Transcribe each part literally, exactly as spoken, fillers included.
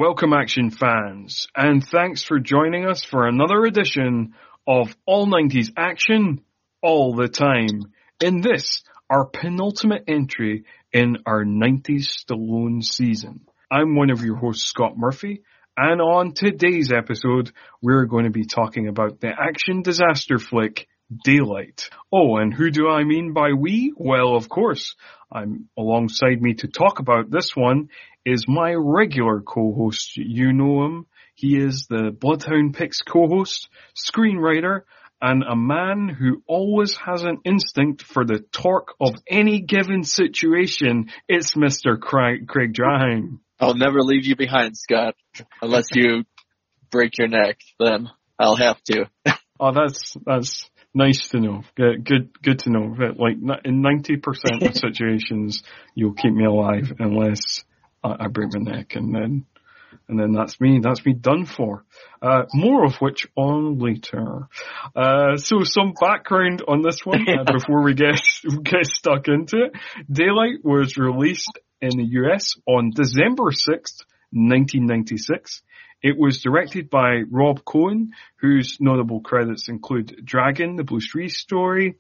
Welcome action fans, and thanks for joining us for another edition of All nineties Action, All the Time. In this, our penultimate entry in our nineties Stallone season. I'm one of your hosts, Scott Murphy, and on today's episode, we're going to be talking about the action disaster flick, Daylight. Oh, and who do I mean by we? Well, of course, I'm alongside me to talk about this one is my regular co-host. You know him. He is the Bloodhound Picks co-host, screenwriter, and a man who always has an instinct for the torque of any given situation. It's Mister Craig, Craig Draheim. I'll never leave you behind, Scott, unless you break your neck. Then I'll have to. Oh, that's that's nice to know. Good, good, good to know that, like, in ninety percent of situations, you'll keep me alive unless I break my neck, and then, and then that's me, that's me done for. Uh, more of which on later. Uh, so some background on this one, uh, before we get, get stuck into it. Daylight was released in the U S on December sixth, nineteen ninety-six. It was directed by Rob Cohen, whose notable credits include Dragon, the Bruce Lee story,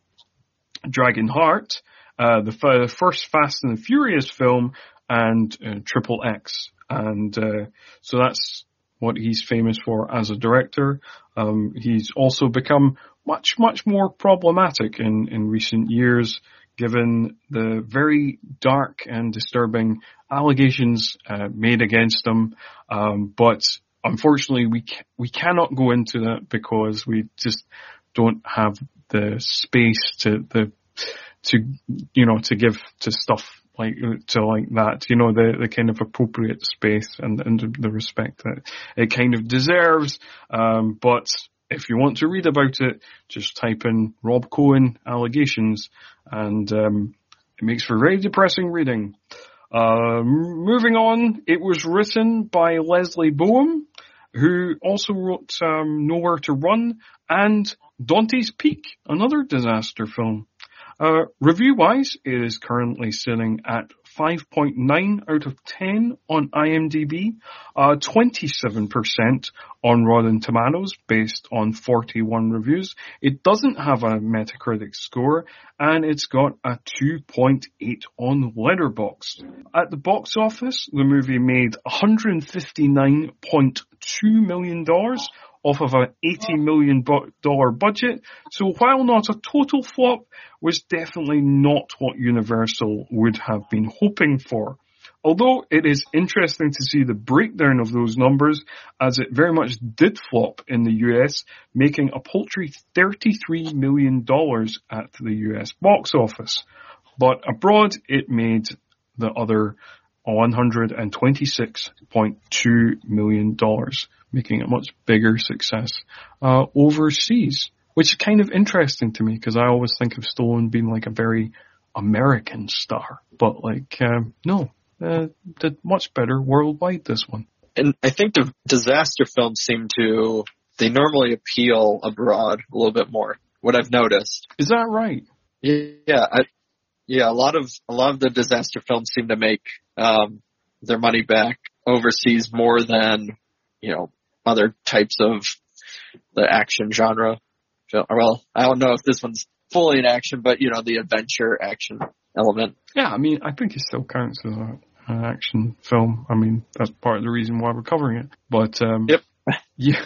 Dragon Heart, uh, the f- first Fast and the Furious film, and uh, Triple X. And uh, so that's what he's famous for as a director. Um, he's also become much, much more problematic in, in recent years, given the very dark and disturbing allegations uh, made against him. Um, but unfortunately, we ca- we cannot go into that because we just don't have the space to the to you know to give to stuff like to like that, you know, the the kind of appropriate space and and the respect that it kind of deserves. Um, but if you want to read about it, just type in Rob Cohen allegations, and um, it makes for very depressing reading. Uh, moving on, it was written by Leslie Boehm, who also wrote um, Nowhere to Run and Dante's Peak, another disaster film. Uh, review-wise, it is currently sitting at five point nine out of ten on IMDb, uh, twenty-seven percent on Rotten Tomatoes based on forty-one reviews. It doesn't have a Metacritic score, and it's got a two point eight on Letterboxd. At the box office, the movie made one hundred fifty-nine point two million dollars off of an eighty million dollars budget, so while not a total flop, was definitely not what Universal would have been hoping for. Although it is interesting to see the breakdown of those numbers, as it very much did flop in the U S, making a paltry thirty-three million dollars at the U S box office. But abroad, it made the other one hundred twenty-six point two million dollars, making a much bigger success uh, overseas, which is kind of interesting to me because I always think of Stallone being like a very American star, but like um, no, uh, did much better worldwide, this one. And I think the disaster films seem to, they normally appeal abroad a little bit more, what I've noticed. Is that right? Yeah, I, yeah, a lot of a lot of the disaster films seem to make um, their money back overseas more than, you know, other types of the action genre. Well, I don't know if this one's fully in action, but, you know, the adventure action element. Yeah, I mean, I think it still counts as a, an action film. I mean, that's part of the reason why we're covering it. But, um, yep. Yeah.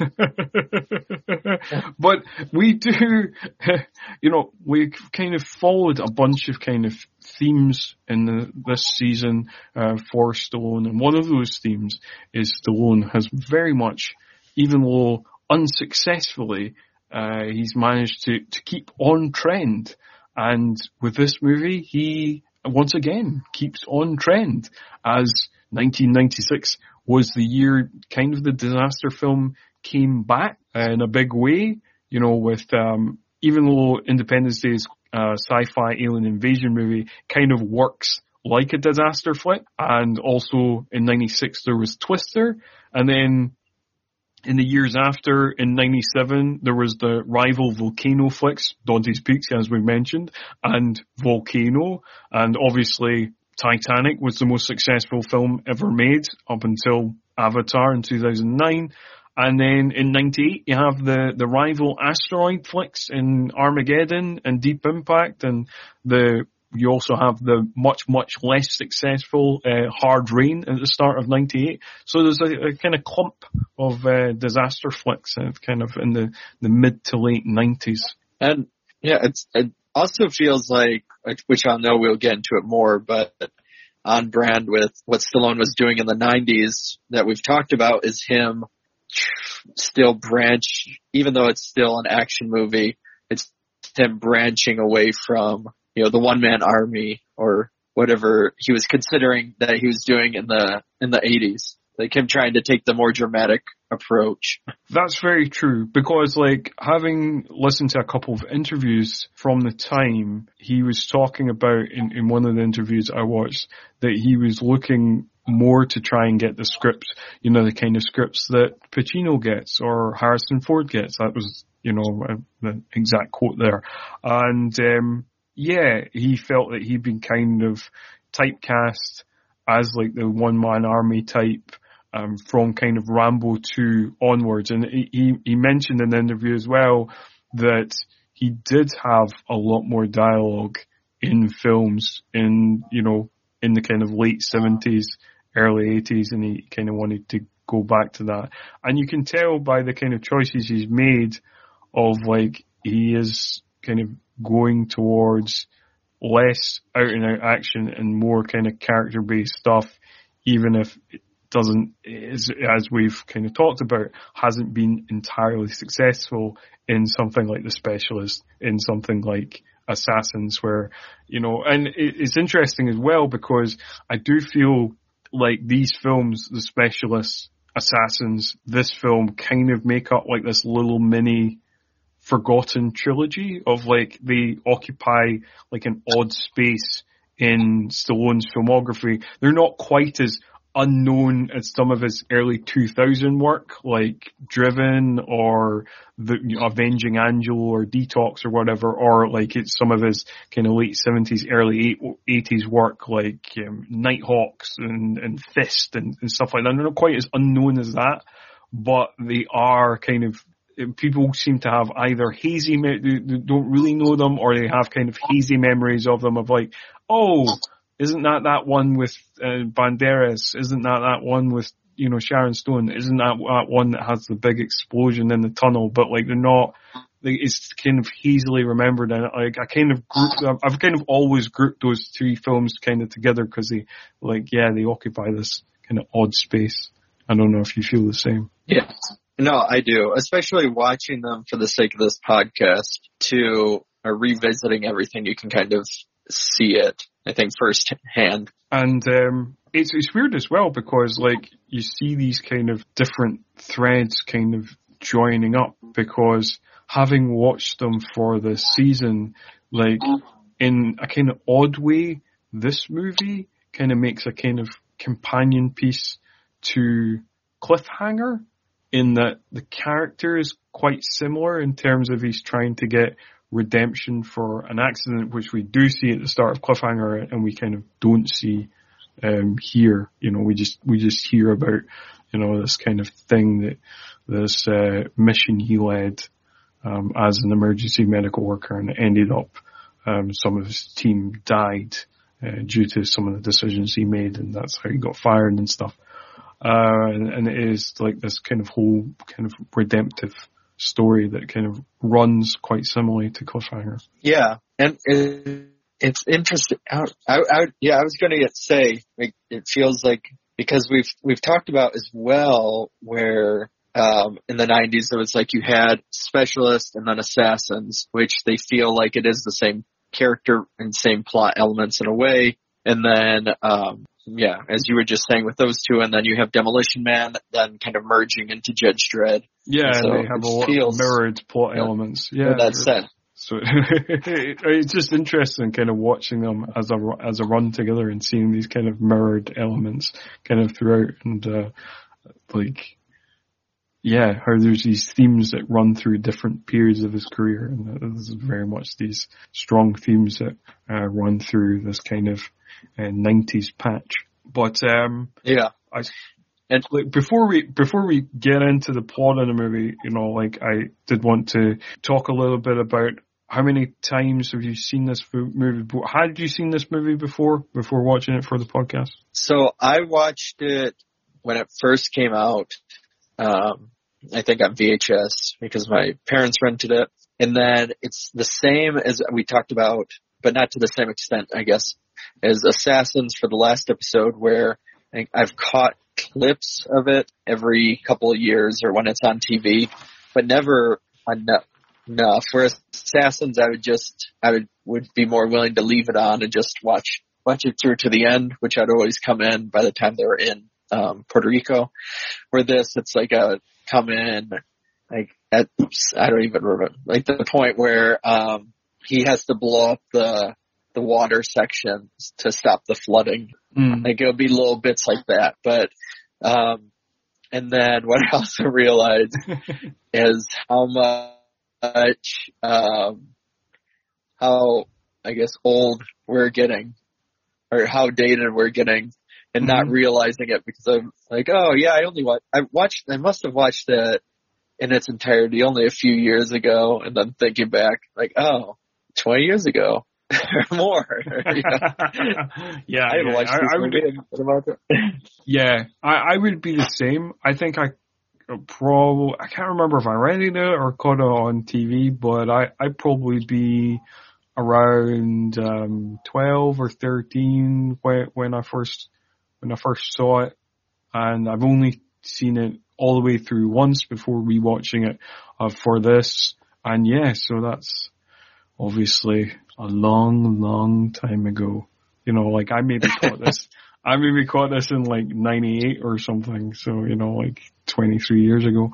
But we do, you know, we kind of followed a bunch of kind of themes in the, this season uh, for Stallone. And one of those themes is Stallone has very much, even though unsuccessfully, uh, he's managed to, to keep on trend. And with this movie, he once again keeps on trend, as nineteen ninety-six was the year kind of the disaster film came back in a big way, you know, with, um, even though Independence Day's uh, sci-fi alien invasion movie kind of works like a disaster flick, and also in ninety-six there was Twister, and then in the years after, in ninety-seven, there was the rival Volcano flicks, Dante's Peak, as we mentioned, and Volcano, and obviously Titanic was the most successful film ever made up until Avatar in two thousand nine. And then in ninety-eight, you have the, the rival asteroid flicks in Armageddon and Deep Impact, and the you also have the much, much less successful uh, Hard Rain at the start of ninety-eight. So there's a, a kind of clump of uh, disaster flicks uh, kind of in the, the mid to late nineties. And yeah, it's, it also feels like, which I know we'll get into it more, but on brand with what Stallone was doing in the nineties that we've talked about is him still branch, even though it's still an action movie, it's him branching away from, you know, the one man army or whatever he was considering that he was doing in the, in the eighties. Like him trying to take the more dramatic approach. That's very true, because like having listened to a couple of interviews from the time, he was talking about in, in one of the interviews I watched that he was looking more to try and get the scripts, you know, the kind of scripts that Pacino gets or Harrison Ford gets. That was, you know, uh, the exact quote there. And, um, yeah, he felt that he'd been kind of typecast as like the one-man army type, um, from kind of Rambo two onwards. And he, he, he mentioned in the interview as well that he did have a lot more dialogue in films in, you know, in the kind of late seventies, early eighties, and he kind of wanted to go back to that. And you can tell by the kind of choices he's made of like, he is kind of going towards less out and out action and more kind of character based stuff, even if it doesn't, as, as we've kind of talked about, hasn't been entirely successful in something like The Specialist, in something like Assassins, where, you know, and it's interesting as well because I do feel like these films, The Specialist, Assassins, this film kind of make up like this little mini forgotten trilogy of like, they occupy like an odd space in Stallone's filmography. They're not quite as unknown as some of his early two thousand work, like Driven or the you know, Avenging Angel or Detox or whatever, or like it's some of his kind of late seventies, early eighties work, like um, Nighthawks and, and Fist and, and stuff like that. They're not quite as unknown as that, but they are kind of, people seem to have either hazy, they don't really know them, or they have kind of hazy memories of them of like, oh, isn't that that one with uh, Banderas? Isn't that that one with, you know, Sharon Stone? Isn't that that one that has the big explosion in the tunnel? But like, they're not, like, it's kind of hazily remembered. And like, I kind of group, I've kind of always grouped those three films kind of together because they, like, yeah, they occupy this kind of odd space. I don't know if you feel the same. Yeah. No, I do, especially watching them for the sake of this podcast to uh, revisiting everything. You can kind of see it, I think, firsthand. And um, it's it's weird as well because like you see these kind of different threads kind of joining up, because having watched them for the season, like in a kind of odd way, this movie kind of makes a kind of companion piece to Cliffhanger, in that the character is quite similar in terms of he's trying to get redemption for an accident, which we do see at the start of Cliffhanger and we kind of don't see um here. You know, we just we just hear about, you know, this kind of thing that this uh mission he led um as an emergency medical worker, and it ended up um some of his team died uh, due to some of the decisions he made, and that's how he got fired and stuff. Uh and, and it is like this kind of whole kind of redemptive story that kind of runs quite similarly to Cliffhanger. Yeah, and it, it's interesting. I, I, I, yeah, I was going to say, like, it feels like, because we've we've talked about as well where um in the nineties it was like you had Specialist and then Assassins, which they feel like it is the same character and same plot elements in a way, and then um yeah, as you were just saying with those two, and then you have Demolition Man then kind of merging into Judge Dredd. Yeah, and, so they have a lot of mirrored plot yeah, elements. Yeah, that's said. So it's just interesting kind of watching them as a, as a run together and seeing these kind of mirrored elements kind of throughout, and uh, like, yeah, how there's these themes that run through different periods of his career, and this is very much these strong themes that uh, run through this kind of uh, nineties patch. But um, yeah, I And like before we before we get into the plot of the movie, you know, like I did want to talk a little bit about how many times have you seen this movie before? Had you seen this movie before before watching it for the podcast? So I watched it when it first came out. Um, I think on V H S because my parents rented it, and then it's the same as we talked about, but not to the same extent, I guess, as Assassins for the last episode, where I've caught clips of it every couple of years or when it's on T V, but never enough. enough. Whereas Assassins, I would just, I would, would be more willing to leave it on and just watch, watch it through to the end, which I'd always come in by the time they were in, um, Puerto Rico. Where this, it's like a come in, like at, I don't even remember, like the point where, um, he has to blow up the, the water sections to stop the flooding. Mm. Like it'll be little bits like that. But, um, and then what I also realized is how much, um, how, I guess, old we're getting or how dated we're getting and mm-hmm. not realizing it because I'm like, oh yeah, I only watched, I watched, I must have watched it in its entirety only a few years ago. And then thinking back like, oh, twenty years ago. or more. yeah, yeah. I, yeah. I, I would, yeah, I, I would be the same. I think I probably, I can't remember if I rented it or caught it on T V, but I, I'd probably be around, um, twelve or thirteen when, when I first, when I first saw it. And I've only seen it all the way through once before rewatching it, uh, for this. And yeah, so that's obviously a long, long time ago. You know, like I maybe caught this, I maybe caught this in like ninety-eight or something. So, you know, like twenty-three years ago.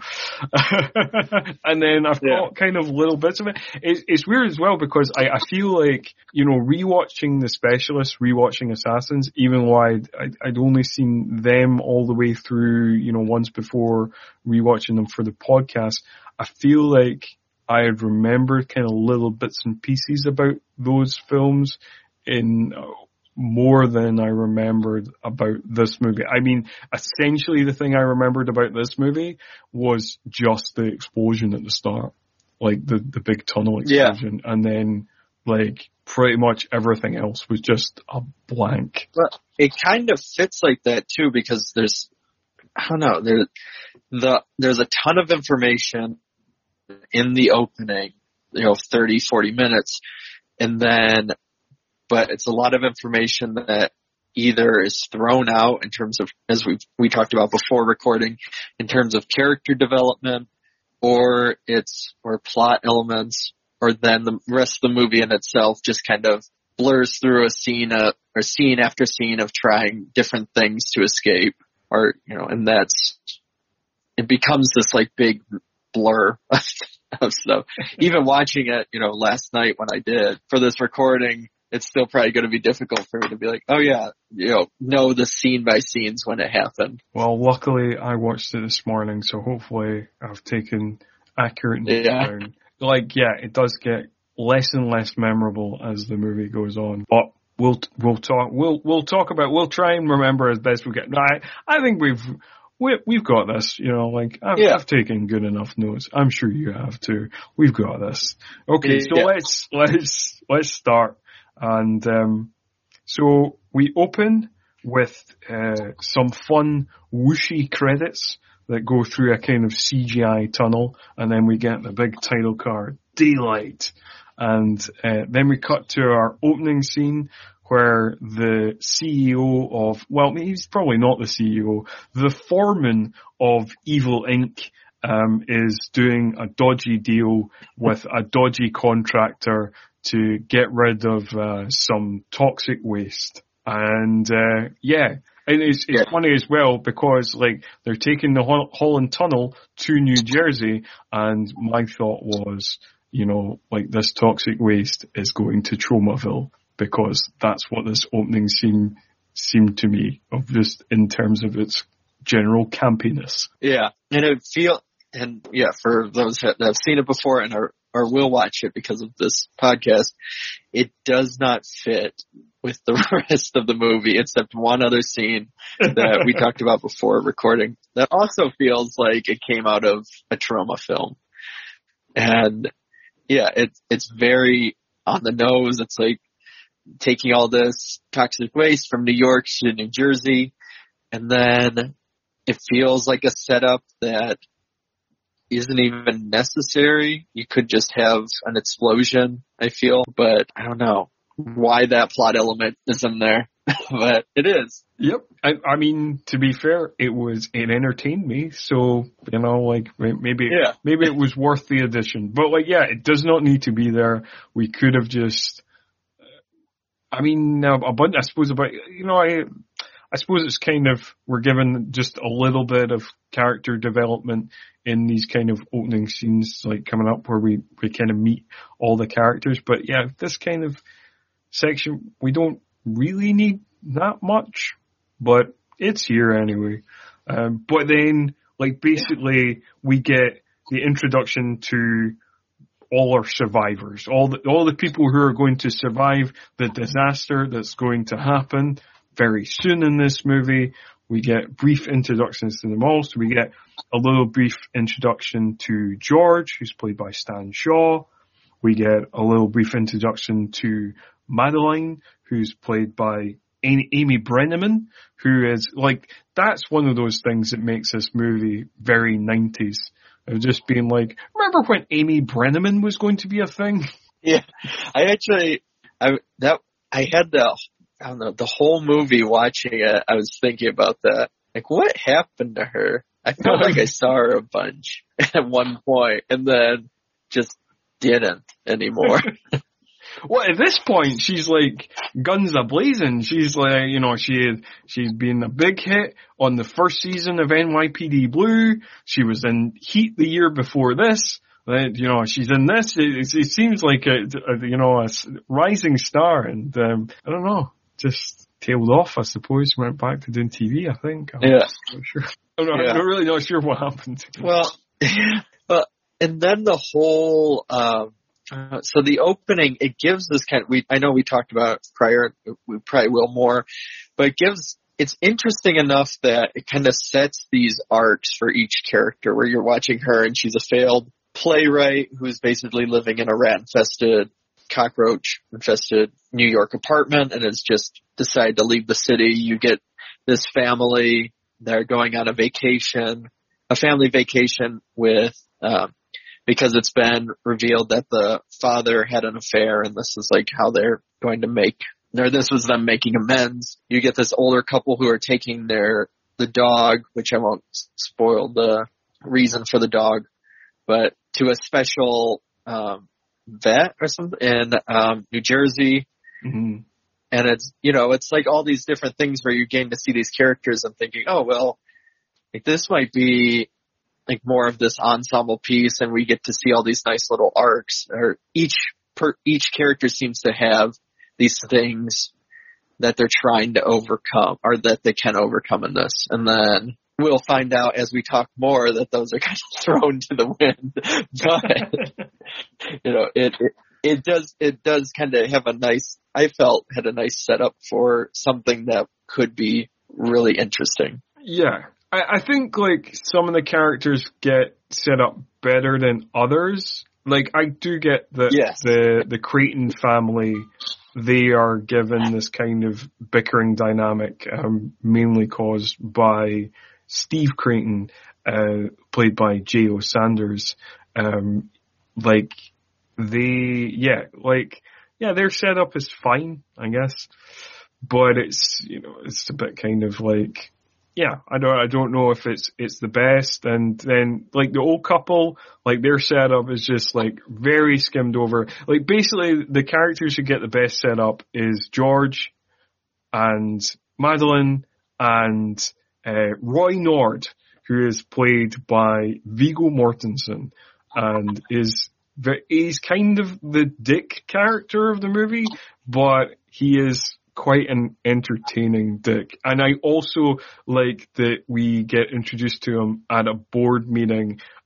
And then I've yeah. caught kind of little bits of it. It's, it's weird as well because I, I feel like, you know, rewatching The Specialist, rewatching Assassins, even though I'd, I'd, I'd only seen them all the way through, you know, once before rewatching them for the podcast, I feel like I had remembered kind of little bits and pieces about those films in more than I remembered about this movie. I mean, essentially the thing I remembered about this movie was just the explosion at the start, like the, the big tunnel explosion. Yeah. And then like pretty much everything else was just a blank. Well, it kind of fits like that too because there's, I don't know, there, the, there's a ton of information in the opening, you know, thirty, forty minutes. And then, but it's a lot of information that either is thrown out in terms of, as we we talked about before recording, in terms of character development, or it's, or plot elements, or then the rest of the movie in itself just kind of blurs through a scene, uh, or scene after scene of trying different things to escape, or, you know, and that's, it becomes this like big blur of stuff. Even watching it, you know, last night when I did for this recording, it's still probably going to be difficult for me to be like, oh yeah, you know, know the scene by scenes when it happened. Well, luckily I watched it this morning, so hopefully I've taken accurate notes yeah. down. Like, yeah, it does get less and less memorable as the movie goes on, but we'll we'll talk we'll we'll talk about we'll try and remember as best we can. I I think we've. We, we've got this, you know, like, I've, yeah. I've taken good enough notes. I'm sure you have too. We've got this. Okay, so yeah. let's, let's, let's start. And, um, so we open with, uh, some fun whooshy credits that go through a kind of C G I tunnel. And then we get the big title card, Daylight. And, uh, then we cut to our opening scene, where the C E O of, well, he's probably not the C E O, the foreman of Evil Incorporated, um, is doing a dodgy deal with a dodgy contractor to get rid of, uh, some toxic waste. And, uh, yeah. And it's, it's yeah. funny as well because, like, they're taking the Ho- Holland Tunnel to New Jersey, and my thought was, you know, like, this toxic waste is going to Tromaville. Because that's what this opening scene seemed to me of, just in terms of its general campiness. Yeah, and it feel and yeah for those that have seen it before and are or will watch it because of this podcast, it does not fit with the rest of the movie except one other scene that we talked about before recording that also feels like it came out of a Troma film. And yeah, it's, it's very on the nose. It's like taking all this toxic waste from New York to New Jersey. And then it feels like a setup that isn't even necessary. You could just have an explosion, I feel, but I don't know why that plot element is in there, but it is. Yep. I, I mean, to be fair, it was, it entertained me. So, you know, like maybe, yeah. maybe it was worth the addition, but like, yeah, it does not need to be there. We could have just, I mean, a bunch, I suppose about, you know, I, I suppose it's kind of, we're given just a little bit of character development in these kind of opening scenes, like coming up where we, we kind of meet all the characters. But yeah, this kind of section, we don't really need that much, but it's here anyway. Um, but then, like, basically we get the introduction to all our survivors, all the, all the people who are going to survive the disaster that's going to happen very soon in this movie. We get brief introductions to them all. So we get a little brief introduction to George, who's played by Stan Shaw. We get a little brief introduction to Madeline, who's played by Amy, Amy Brenneman, who is like, that's one of those things that makes this movie very nineties. Of just being like, remember when Amy Brenneman was going to be a thing? Yeah, I actually, I that I had the, I don't know, the whole movie watching it, I was thinking about that. Like, what happened to her? I felt like I saw her a bunch at one point, and then just didn't anymore. Well, at this point, she's like guns a-blazing. She's like, you know, she had, she's been a big hit on the first season of N Y P D Blue. She was in Heat the year before this. Uh, you know, she's in this. It, it seems like a, a, you know, a rising star, and um, I don't know, just tailed off, I suppose. Went back to doing T V, I think. I'm yeah. not sure. I'm, not, yeah. I'm really not sure what happened. Well, but and then the whole. Um, Uh, so the opening, it gives this kind of, we, I know we talked about it prior, we probably will more, but it gives, it's interesting enough that it kind of sets these arcs for each character where you're watching her and she's a failed playwright who's basically living in a rat-infested, cockroach-infested New York apartment and has just decided to leave the city. You get this family, they're going on a vacation, a family vacation with, um, because it's been revealed that the father had an affair and this is like how they're going to make, or this was them making amends. You get this older couple who are taking their, the dog, which I won't spoil the reason for the dog, but to a special, um, vet or something in, um, New Jersey. Mm-hmm. And it's, you know, it's like all these different things where you're getting to see these characters and thinking, oh, well, like this might be, like more of this ensemble piece, and we get to see all these nice little arcs, or each per each character seems to have these things that they're trying to overcome, or that they can overcome in this. And then we'll find out as we talk more that those are kind of thrown to the wind. But you know, it, it it does it does kind of have a nice, I felt had a nice setup for something that could be really interesting. Yeah. I think, like, some of the characters get set up better than others. Like, I do get that yes. the, the Creighton family, they are given this kind of bickering dynamic, um, mainly caused by Steve Creighton, uh, played by J O Sanders. Um, like, they, yeah, like, yeah, their setup is fine, I guess. But it's, you know, it's a bit kind of like, yeah, I don't, I don't know if it's, it's the best. And then, like, the old couple, like, their setup is just, like, very skimmed over. Like, basically, the characters who get the best setup is George and Madeline and, uh, Roy Nord, who is played by Viggo Mortensen and is, he's kind of the dick character of the movie, but he is quite an entertaining dick. And I also like that we get introduced to him at a board meeting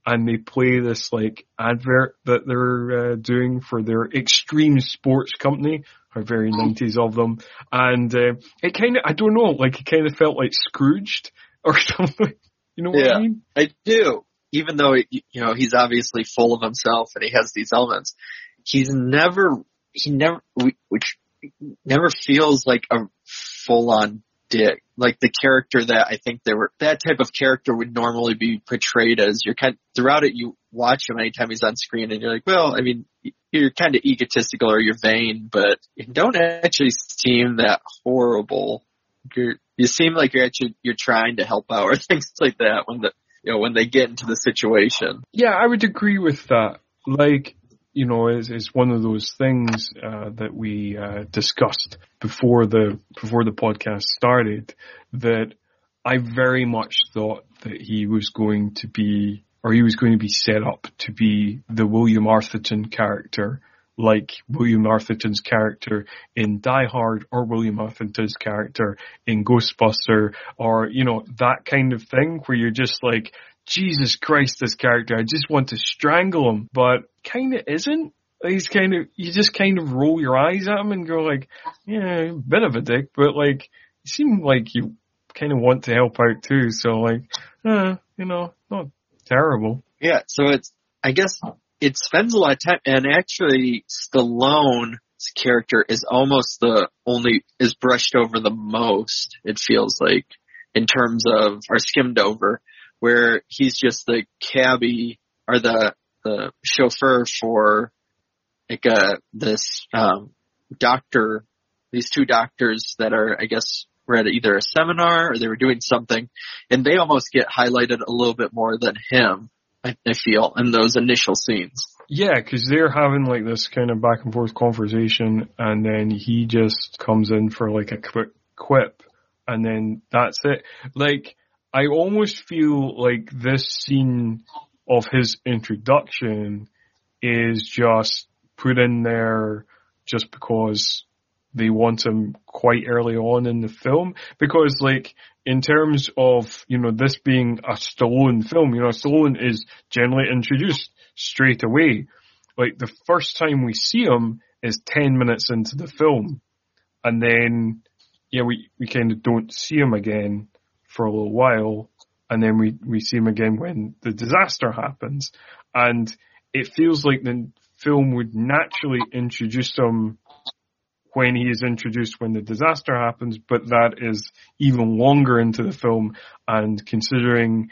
and they play this like advert that they're uh, doing for their extreme sports company. How very nineties of them. And uh, it kind of, I don't know, like it kind of felt like Scrooged or something. You know what yeah, I mean? I do. Even though, you know, he's obviously full of himself and he has these elements, he's never, he never, which never feels like a full-on dick. Like the character that I think they were, that type of character would normally be portrayed as. You're kind of, throughout it, you watch him anytime he's on screen and you're like, well, I mean, you're kind of egotistical or you're vain, but you don't actually seem that horrible. You're, you seem like you're actually, you're trying to help out or things like that when the, you know, when they get into the situation. Yeah, I would agree with that. Like, you know, it's, it's one of those things uh, that we uh, discussed before the before the podcast started, that I very much thought that he was going to be, or he was going to be set up to be the William Arthurton character, like William Arthurton's character in Die Hard, or William Arthurton's character in Ghostbuster, or, you know, that kind of thing where you're just like, Jesus Christ, this character, I just want to strangle him, but kind of isn't. He's kind of, you just kind of roll your eyes at him and go like, yeah, bit of a dick, but like, you seem like you kind of want to help out too, so like, uh, you know, not terrible. Yeah, so it's, I guess it spends a lot of time, and actually Stallone's character is almost the only, is brushed over the most, it feels like, in terms of, or skimmed over, where he's just the cabbie or the the chauffeur for like uh this um doctor, these two doctors that are, I guess, were at either a seminar or they were doing something, and they almost get highlighted a little bit more than him, I, I feel, in those initial scenes. Yeah, because they're having like this kind of back and forth conversation, and then he just comes in for like a quick quip, and then that's it. Like, I almost feel like this scene of his introduction is just put in there just because they want him quite early on in the film. Because, like, in terms of, you know, this being a Stallone film, you know, Stallone is generally introduced straight away. Like, the first time we see him is ten minutes into the film. And then, yeah, we, we kind of don't see him again for a little while, and then we, we see him again when the disaster happens. And it feels like the film would naturally introduce him when he is introduced when the disaster happens, but that is even longer into the film, and considering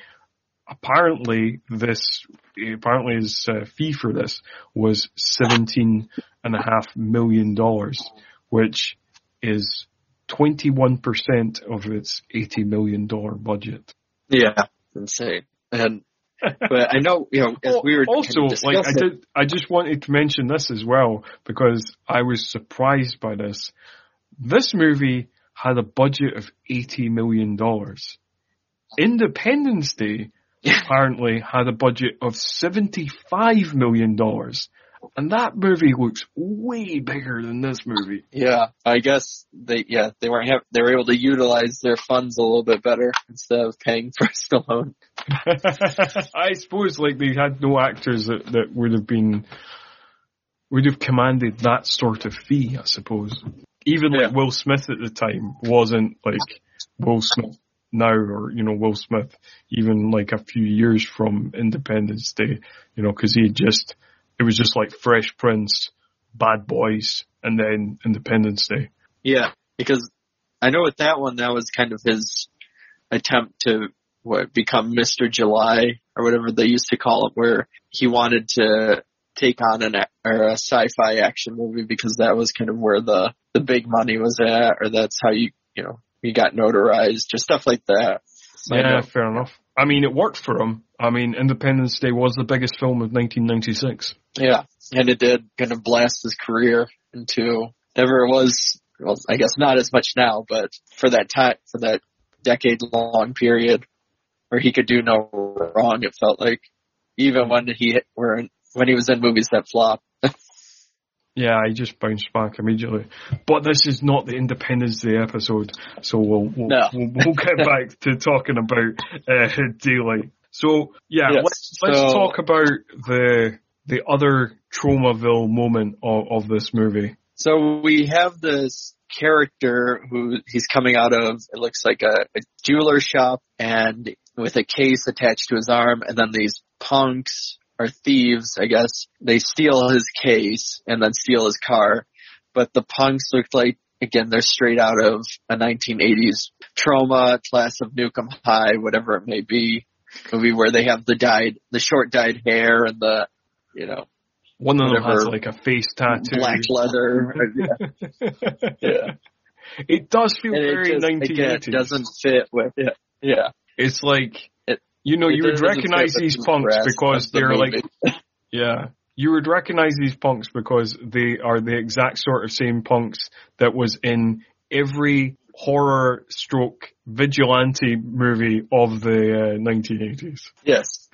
apparently this, apparently his uh, fee for this was seventeen and a half million dollars, which is twenty-one percent of its eighty million dollars budget. Yeah, insane. And, but I know, you know, as we were also, kind of like, I did, I just wanted to mention this as well, because I was surprised by this. This movie had a budget of eighty million dollars. Independence Day apparently had a budget of seventy-five million dollars. And that movie looks way bigger than this movie. Yeah, I guess they, yeah, they weren't have, they were able to utilize their funds a little bit better instead of paying for Stallone. I suppose, like, they had no actors that, that would have been, would have commanded that sort of fee, I suppose. Even like yeah. Will Smith at the time wasn't like Will Smith now, or, you know, Will Smith even like a few years from Independence Day, you know, cause he had just, it was just like Fresh Prince, Bad Boys, and then Independence Day. Yeah, because I know with that one, that was kind of his attempt to what become Mister July, or whatever they used to call it, where he wanted to take on an or a sci-fi action movie because that was kind of where the, the big money was at, or that's how you, you know, you got notarized, or stuff like that. So yeah, fair enough. I mean, it worked for him. I mean, Independence Day was the biggest film of nineteen ninety-six. Yeah, and it did kind of blast his career into never it was, well, I guess not as much now, but for that time, for that decade-long period where he could do no wrong, it felt like, even when he were when he was in movies that flopped. Yeah, I just bounced back immediately. But this is not the Independence Day episode, so we'll we'll, no. we'll, we'll get back to talking about uh, Daylight. So yeah, Yes, let's let's so- talk about the the other Traumaville moment of, of this movie. So we have this character who he's coming out of, it looks like a, a jeweler shop, and with a case attached to his arm, and then these punks or thieves, I guess, they steal his case and then steal his car. But the punks look like, again, they're straight out of a nineteen eighties Trauma, Class of Nukem High, whatever it may be, movie where they have the dyed, the short dyed hair and the, you know, One of them whatever, has like a face tattoo. black leather. yeah. yeah. It does feel And it very just, nineteen eighties. again, doesn't fit with it. Yeah. It's like, It- you know, it you would doesn't recognize fit these the punks rest because of the they're like, movie. yeah, you would recognize these punks because they are the exact sort of same punks that was in every horror stroke vigilante movie of the uh, nineteen eighties. Yes.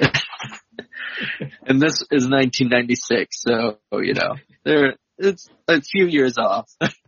And this is nineteen ninety-six, so, you know, there it's a few years off.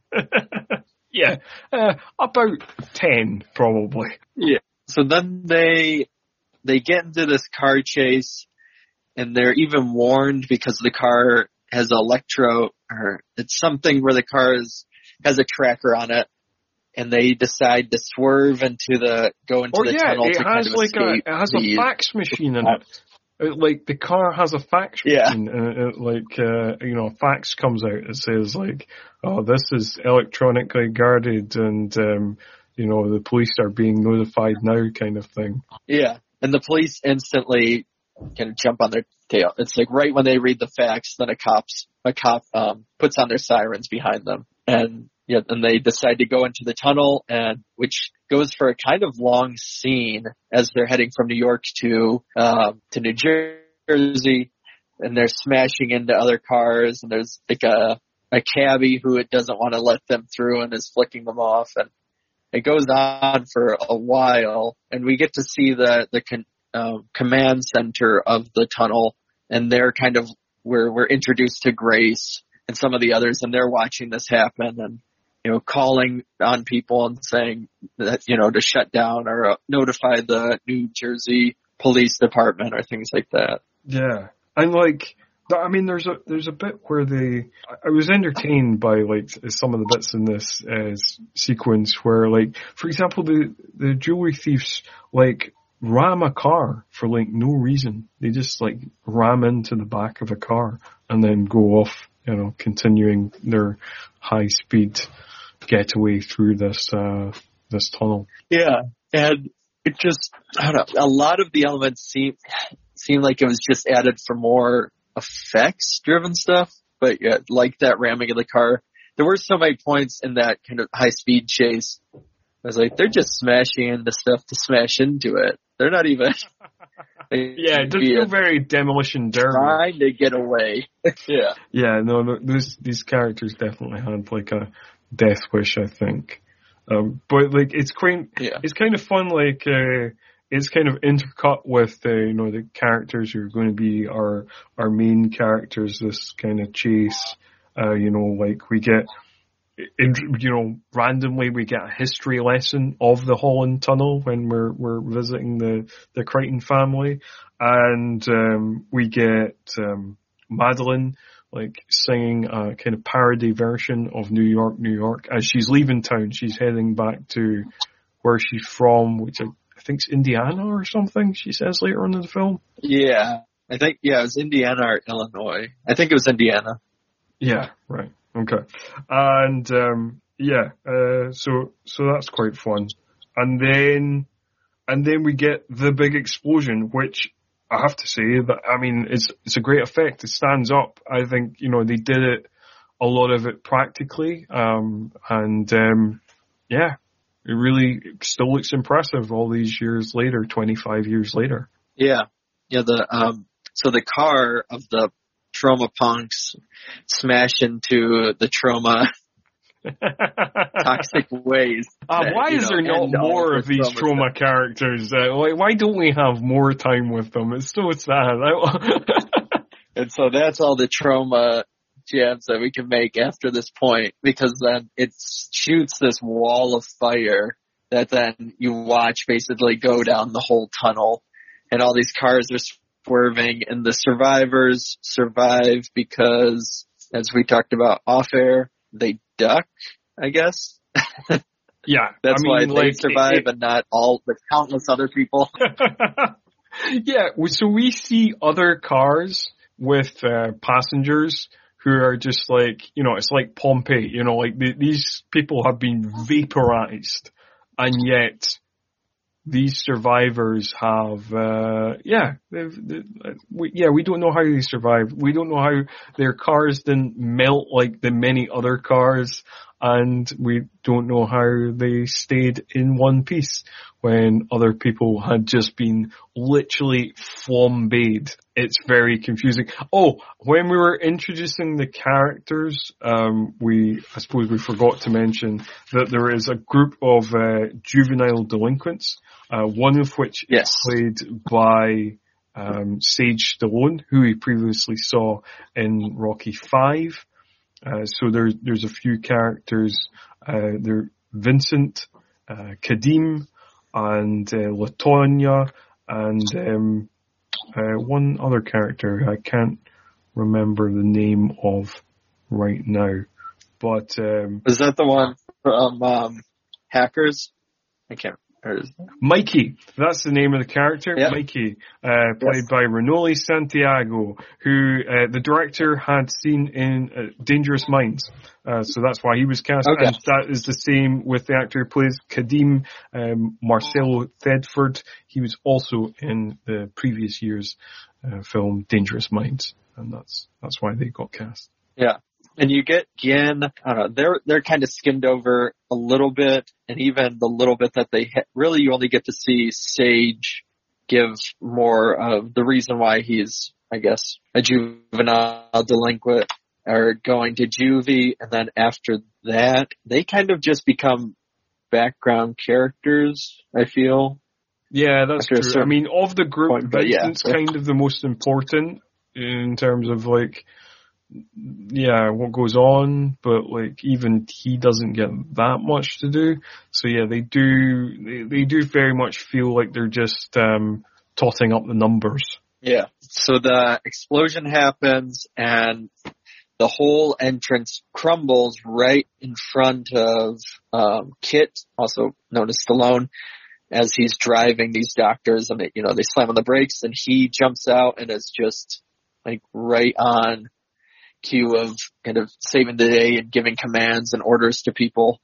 Yeah, uh, about ten probably. Yeah. So then they they get into this car chase, and they're even warned because the car has electro, or it's something where the car is, has a tracker on it, and they decide to swerve into the go into Oh the yeah, tunnel it to kind has of like a escape it has a the- fax machine in it. It, like the car has a fax Yeah. machine, and it, it, like uh, you know, a fax comes out. It says like, "Oh, this is electronically guarded, and um, you know, the police are being notified now," kind of thing. Yeah, and the police instantly kind of jump on their tail. It's like right when they read the fax, then a cop's a cop um, puts on their sirens behind them, and yeah, and they decide to go into the tunnel, and which goes for a kind of long scene as they're heading from New York to um, to New Jersey, and they're smashing into other cars, and there's like a a cabbie who it doesn't want to let them through and is flicking them off, and it goes on for a while, and we get to see the the con, uh, command center of the tunnel, and they're kind of we're we're introduced to Grace and some of the others, and they're watching this happen, and you know, calling on people and saying that, you know, to shut down or uh, notify the New Jersey Police Department or things like that. Yeah, and like, I mean, there's a there's a bit where they. I was entertained by like some of the bits in this uh, sequence where, like, for example, the the jewelry thieves like ram a car for like no reason. They just like ram into the back of a car and then go off, you know, continuing their high speed getaway through this uh this tunnel. Yeah, and it just, I don't know, a lot of the elements seem seem like it was just added for more effects driven stuff, but yeah, like that ramming of the car. There were so many points in that kind of high speed chase. I was like, they're just smashing into stuff to smash into it. They're not even. Yeah, it does feel very Demolition Derby. Trying to get away. Yeah. Yeah, no, no, these these characters definitely had like a death wish, I think. Um, but like, it's quite, Yeah. it's kind of fun. Like, uh, it's kind of intercut with uh, you know, the characters who are going to be our our main characters. This kind of chase. Uh, you know, like we get, in, you know, randomly we get a history lesson of the Holland Tunnel when we're we're visiting the the Crichton family, and um, we get um, Madeline like singing a kind of parody version of New York, New York as she's leaving town. She's heading back to where she's from, which I, I think's Indiana or something. She says later on in the film. Yeah. I think, yeah, it was Indiana or Illinois. I think it was Indiana. Yeah, right. Okay. And, um, yeah, uh, so, so that's quite fun. And then, and then we get the big explosion, which I have to say that, I mean, it's, it's a great effect. It stands up. I think, you know, they did it, a lot of it practically. Um, and, um, yeah, it really still looks impressive all these years later, twenty-five years later. Yeah. Yeah. The, um, so the car of the Trauma punks smash into the Trauma toxic ways. Uh, that, why is know, there not end all more the of these trauma stuff. characters? Uh, why, why don't we have more time with them? It's so sad. I, And so that's all the trauma jabs that we can make after this point, because then it shoots this wall of fire that then you watch basically go down the whole tunnel. and all these cars are swerving, and the survivors survive because, as we talked about off air, they duck, I guess. Yeah. That's I mean, why like, they survive it, and not all the countless other people. Yeah, so we see other cars with uh, passengers who are just like, you know, it's like Pompeii, you know, like the, these people have been vaporized, and yet these survivors have, uh, yeah, they've, they, we, yeah, we don't know how they survived. We don't know how their cars didn't melt like the many other cars, and we don't know how they stayed in one piece when other people had just been literally flambéed. It's very confusing. Oh, when we were introducing the characters, um, we, I suppose we forgot to mention that there is a group of uh, juvenile delinquents, uh, one of which yes. is played by um, Sage Stallone, who we previously saw in Rocky Five. Uh, so there's there's a few characters. Uh, there Vincent, uh, Kadim, and uh, Latonya, and um, uh, one other character I can't remember the name of right now. But um, is that the one from um, Hackers? I can't. Mikey, that's the name of the character. Yep. Mikey, uh, played yes. by Renoli Santiago, who uh, the director had seen in uh, Dangerous Minds. Uh, so that's why he was cast. Okay. And that is the same with the actor who plays Kadim, um, Marcelo Thedford. He was also in the previous year's uh, film Dangerous Minds, and that's that's why they got cast. Yeah. And you get again, I don't know, they're, they're kind of skimmed over a little bit, and even the little bit that they ha- really you only get to see Sage give more of the reason why he's, I guess, a juvenile delinquent or going to juvie. And then after that, they kind of just become background characters, I feel. Yeah, that's true. I mean, of the group, point, Vincent's yeah. kind of the most important in terms of like, yeah, what goes on, but like even he doesn't get that much to do. So yeah, they do, they, they do very much feel like they're just, um, totting up the numbers. Yeah. So the explosion happens and the whole entrance crumbles right in front of, um, Kit, also known as Stallone, as he's driving these doctors, and they, you know, they slam on the brakes and he jumps out and is just like right on cue of kind of saving the day and giving commands and orders to people.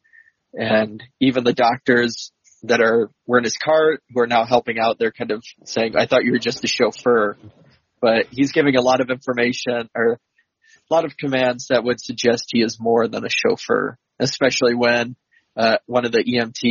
And even the doctors that are were in his car who are now helping out, they're kind of saying, I thought you were just a chauffeur. But he's giving a lot of information or a lot of commands that would suggest he is more than a chauffeur, especially when uh, one of the E M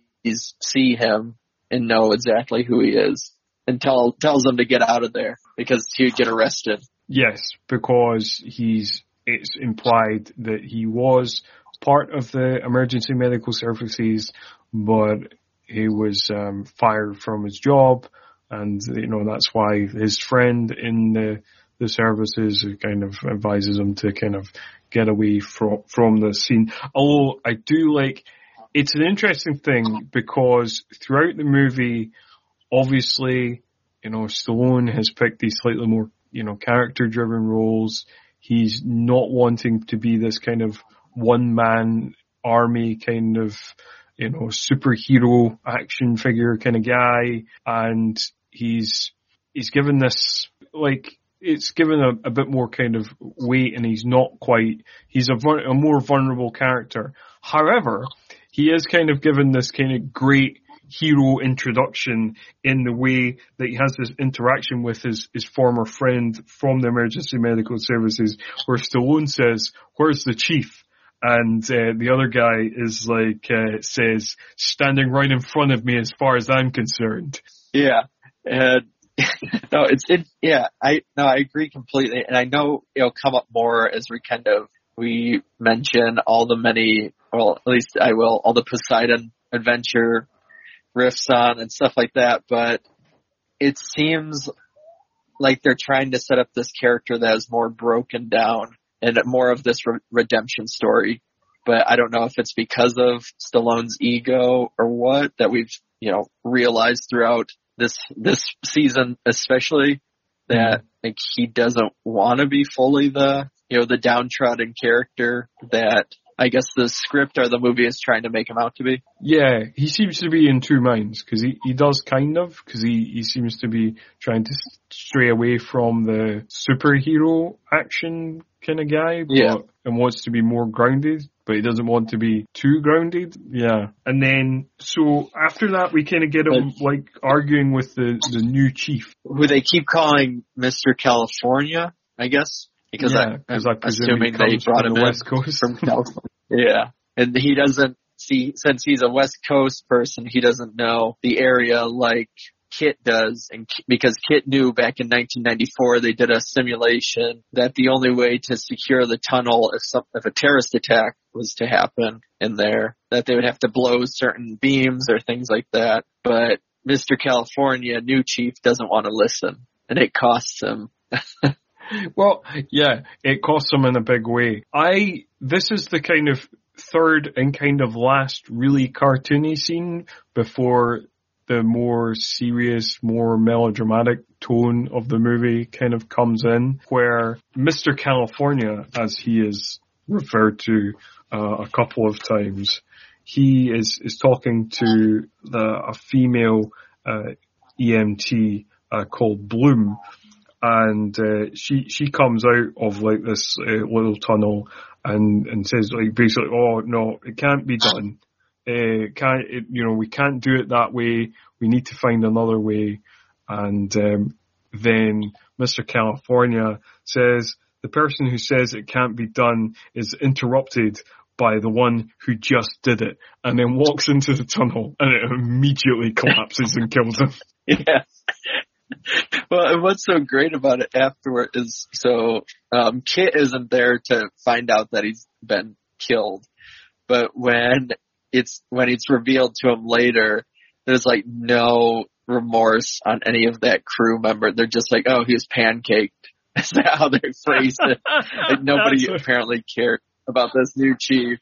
Ts see him and know exactly who he is and tell tells him to get out of there because he would get arrested. Yes, because he's, it's implied that he was part of the emergency medical services, but he was um, fired from his job, and, you know, that's why his friend in the, the services kind of advises him to kind of get away from, from the scene. Although I do like, it's an interesting thing because throughout the movie, obviously, you know, Stallone has picked these slightly more, you know, character-driven roles. He's not wanting to be this kind of one-man army kind of, you know, superhero action figure kind of guy. And he's, he's given this, like, it's given a, a bit more kind of weight, and he's not quite, he's a, a more vulnerable character. However, he is kind of given this kind of great hero introduction in the way that he has this interaction with his, his former friend from the emergency medical services, where Stallone says, where's the chief? And uh, the other guy is like, uh, says, standing right in front of me as far as I'm concerned. Yeah. And no, it's, it, yeah, I, no, I agree completely. And I know it'll come up more as we kind of, we mention all the many, well, at least I will, all the Poseidon adventure riffs on and stuff like that, but it seems like they're trying to set up this character that is more broken down and more of this re- redemption story. But I don't know if it's because of Stallone's ego or what that we've, you know, realized throughout this this season especially, that mm-hmm. like he doesn't want to be fully the you know the downtrodden character that I guess the script or the movie is trying to make him out to be. Yeah, he seems to be in two minds, because he, he does kind of, because he, he seems to be trying to stray away from the superhero action kind of guy, but, yeah. and wants to be more grounded, but he doesn't want to be too grounded. Yeah. And then, so after that, we kind of get him, but, like, arguing with the, the new chief. Who they keep calling Mister California, I guess. Because yeah, I, I'm I assuming they brought him the in West Coast. from California. Yeah. And he doesn't see, since he's a West Coast person, he doesn't know the area like Kit does. And because Kit knew back in nineteen ninety-four, they did a simulation that the only way to secure the tunnel if some, if a terrorist attack was to happen in there, that they would have to blow certain beams or things like that. But Mister California, new chief, doesn't want to listen, and it costs him. Well, yeah, it costs him in a big way. I, this is the kind of third and kind of last really cartoony scene before the more serious, more melodramatic tone of the movie kind of comes in, where Mister California, as he is referred to uh, a couple of times, he is, is talking to the, a female uh, E M T uh, called Bloom. And uh, she she comes out of like this uh, little tunnel and and says like basically, oh no, it can't be done. Uh, can't it, you know we can't do it that way. We need to find another way. And um, then Mister California says the person who says it can't be done is interrupted by the one who just did it, and then walks into the tunnel, and it immediately collapses and kills him. Yeah. Well, and what's so great about it afterward is, so um, Kit isn't there to find out that he's been killed, but when it's when it's revealed to him later, there's like no remorse on any of that crew member. They're just like, oh, he was pancaked. Is that how they phrased it? Like nobody apparently cared about this new chief.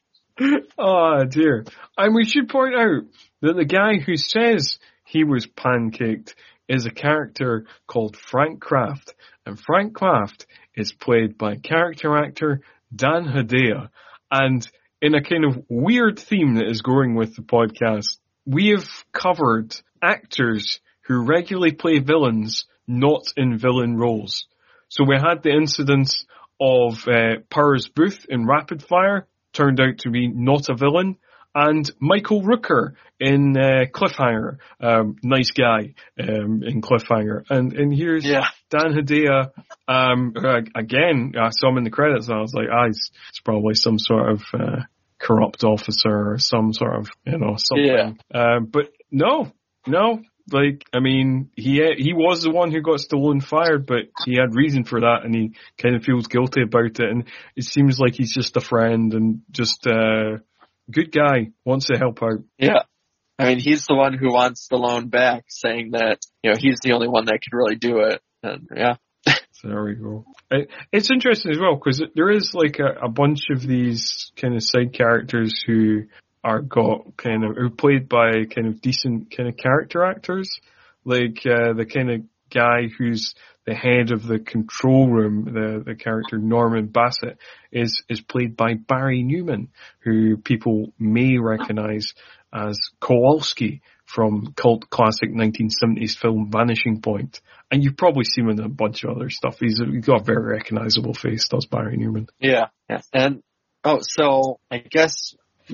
Oh dear. And we should point out that the guy who says he was pancaked is a character called Frank Kraft. And Frank Kraft is played by character actor Dan Hedaya. And in a kind of weird theme that is going with the podcast, we have covered actors who regularly play villains not in villain roles. So we had the incidents of uh, Powers Booth in Rapid Fire, turned out to be not a villain, and Michael Rooker in uh, Cliffhanger, um, nice guy um, in Cliffhanger. And and here's yeah. Dan Hedaya, um, again, I saw him in the credits and I was like, ah, he's, he's probably some sort of uh, corrupt officer or some sort of, you know, something. Yeah. Uh, but no, no. Like, I mean, he he was the one who got Stallone fired, but he had reason for that, and he kind of feels guilty about it. And it seems like he's just a friend and just a uh, good guy, wants to help out. Yeah. I mean, he's the one who wants Stallone back, saying that, you know, he's the only one that could really do it. And yeah. So there we go. It, it's interesting as well, because there is like a, a bunch of these kind of side characters who are got kind of, who are played by kind of decent kind of character actors, like uh, the kind of guy who's the head of the control room, the the character Norman Bassett, is is played by Barry Newman, who people may recognize as Kowalski from cult classic nineteen seventies film Vanishing Point. And you've probably seen him in a bunch of other stuff. He's, a, he's got a very recognizable face, does Barry Newman. Yeah. yeah. And, oh, so I guess,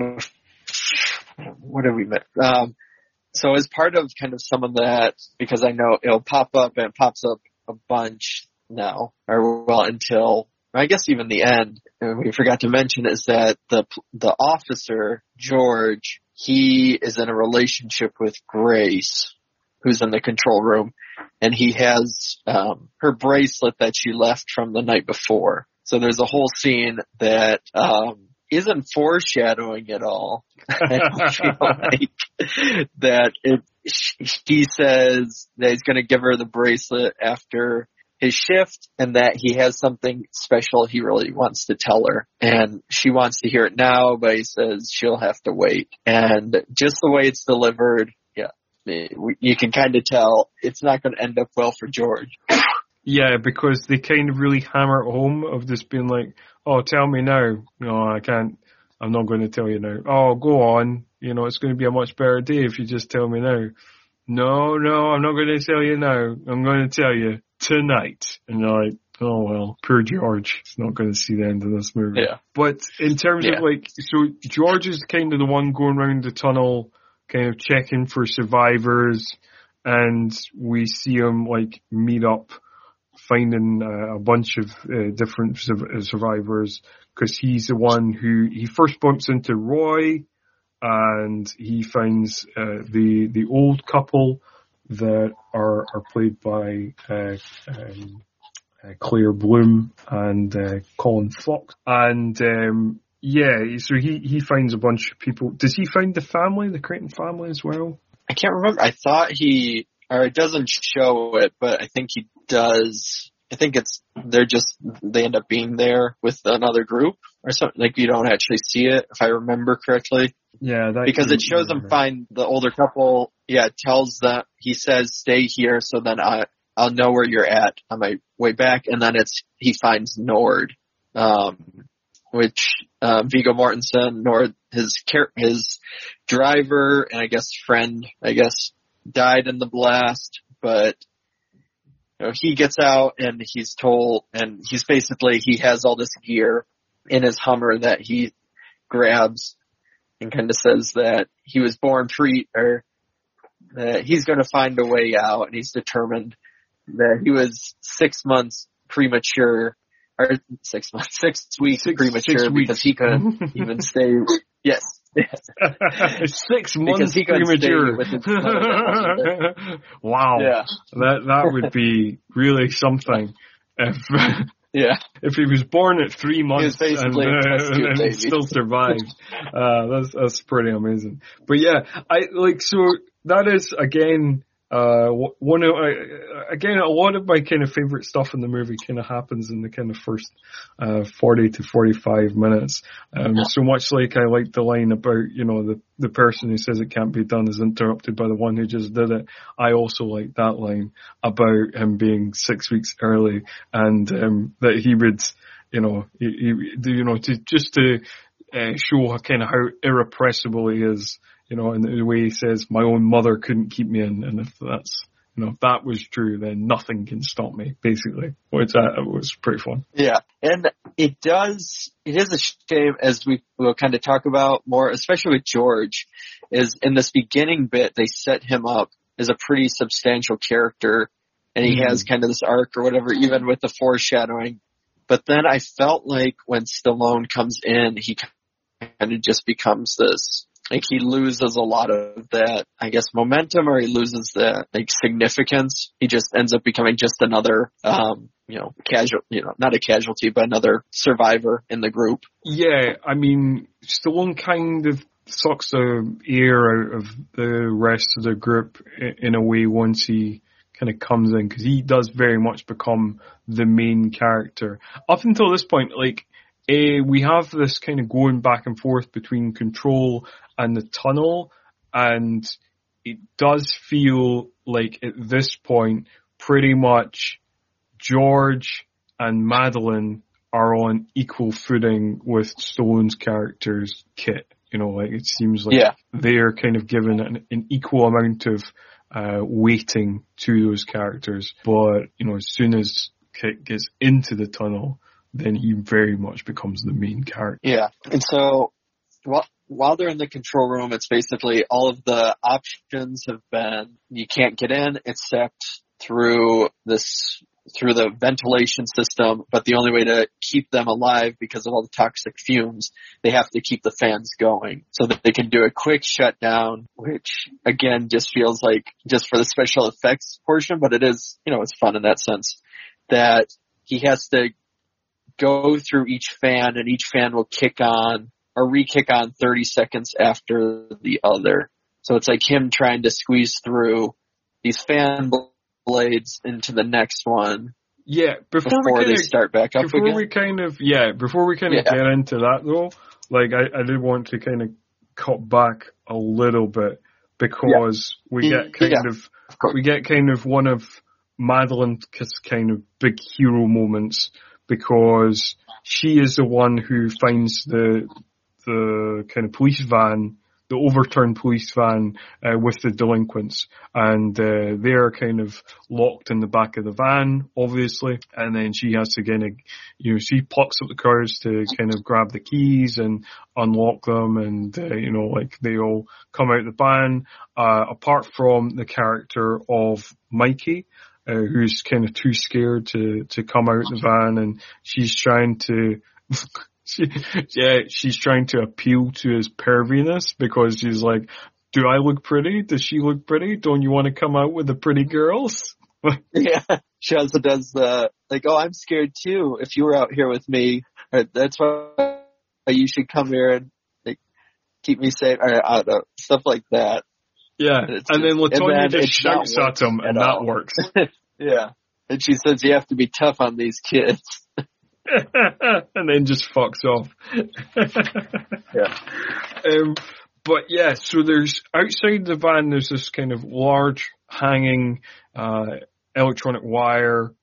what have we met? Um, so as part of kind of some of that, because I know it'll pop up and it pops up a bunch now, or well, until, I guess even the end, and we forgot to mention is that the, the officer, George, he is in a relationship with Grace, who's in the control room, and he has, um, her bracelet that she left from the night before. So there's a whole scene that, um, isn't foreshadowing at all. I don't feel like that it, he says that he's going to give her the bracelet after his shift and that he has something special he really wants to tell her. And she wants to hear it now, but he says she'll have to wait. And just the way it's delivered, yeah, you can kind of tell it's not going to end up well for George. Yeah, because they kind of really hammer it home of just being like, oh, tell me now. No, I can't. I'm not going to tell you now. Oh, go on. You know, it's going to be a much better day if you just tell me now. No, no, I'm not going to tell you now. I'm going to tell you tonight. And you're like, oh, well, poor George. He's not going to see the end of this movie. Yeah. But in terms yeah. of like, so George is kind of the one going around the tunnel, kind of checking for survivors. And we see him like meet up, finding uh, a bunch of uh, different su- survivors, because he's the one who, he first bumps into Roy, and he finds uh, the the old couple that are are played by uh, um, uh, Claire Bloom and uh, Colin Fox. And um, yeah, so he, he finds a bunch of people. Does he find the family, the Creighton family as well? I can't remember. I thought he, or it doesn't show it, but I think he does. I think it's, they're just, they end up being there with another group or something. Like, you don't actually see it, if I remember correctly. Yeah, that because it shows them find the older couple. Yeah, it tells them, he says, stay here so then I, I'll know where you're at on my way back. And then it's, he finds Nord, um, which, uh, Viggo Mortensen, Nord, his car- his driver and I guess friend, I guess, died in the blast, but you know, he gets out and he's told, and he's basically, he has all this gear in his Hummer that he grabs and kind of says that he was born pre, or that he's going to find a way out, and he's determined that he was six months premature, or six months, six weeks six, premature six because weeks. he couldn't even stay. Yes. Six months premature. Wow. Yeah. That that would be really something. If yeah, if he was born at three months and, uh, and, and still survived, uh, that's that's pretty amazing. But yeah, I like so that is again. Uh, one of, uh, again, a lot of my kind of favorite stuff in the movie kind of happens in the kind of first, uh, forty to forty-five minutes. Um, so much like I like the line about, you know, the, the person who says it can't be done is interrupted by the one who just did it. I also like that line about him being six weeks early and, um, that he would, you know, he, he, you know, to, just to, uh, show how, kind of how irrepressible he is. You know, and the way he says, my own mother couldn't keep me in, and if that's, you know, if that was true, then nothing can stop me, basically. Which uh, was pretty fun. Yeah, and it does, it is a shame, as we will kind of talk about more, especially with George, is in this beginning bit, they set him up as a pretty substantial character, and he mm. has kind of this arc or whatever, even with the foreshadowing. But then I felt like when Stallone comes in, he kind of just becomes this, like he loses a lot of that, I guess, momentum, or he loses that, like, significance. He just ends up becoming just another, um, you know, casual, you know, not a casualty, but another survivor in the group. Yeah, I mean, Stallone kind of sucks the air out of the rest of the group in a way once he kind of comes in, because he does very much become the main character. Up until this point, like, Uh, we have this kind of going back and forth between Control and the tunnel, and it does feel like at this point pretty much George and Madeline are on equal footing with Stallone's character's Kit. You know, like it seems like yeah. they're kind of given an, an equal amount of uh, weighting to those characters. But, you know, as soon as Kit gets into the tunnel, then he very much becomes the main character. Yeah. And so while, while they're in the control room, it's basically all of the options have been, you can't get in except through this, through the ventilation system, but the only way to keep them alive because of all the toxic fumes, they have to keep the fans going so that they can do a quick shutdown, which again just feels like just for the special effects portion, but it is, you know, it's fun in that sense that he has to go through each fan, and each fan will kick on or re-kick on thirty seconds after the other. So it's like him trying to squeeze through these fan blades into the next one. Yeah, before, before we they kinda, start back up before again. we kind of yeah, before we kind of yeah. get into that though, like I, I did want to kind of cut back a little bit because yeah. we get kind yeah, of, of we get kind of one of Madeline's kind of big hero moments, because she is the one who finds the the kind of police van, the overturned police van uh, with the delinquents, and uh, they're kind of locked in the back of the van, obviously, and then she has to kind of, you know, she plucks up the courage to kind of grab the keys and unlock them, and uh, you know, like they all come out of the van, uh, apart from the character of Mikey, uh, who's kind of too scared to to come out of the van, and she's trying to She, yeah, she's trying to appeal to his perviness, because she's like, do I look pretty? Does she look pretty? Don't you want to come out with the pretty girls? Yeah, she also does the, like, oh, I'm scared too. If you were out here with me, that's why you should come here and like, keep me safe, or I don't know, stuff like that. Yeah, and, and just, then Latonia just shouts at him, and that all. works. Yeah, and she says you have to be tough on these kids. And then just fucks off. Yeah. Um, but yeah, so there's, outside the van, there's this kind of large hanging, uh, electronic wire,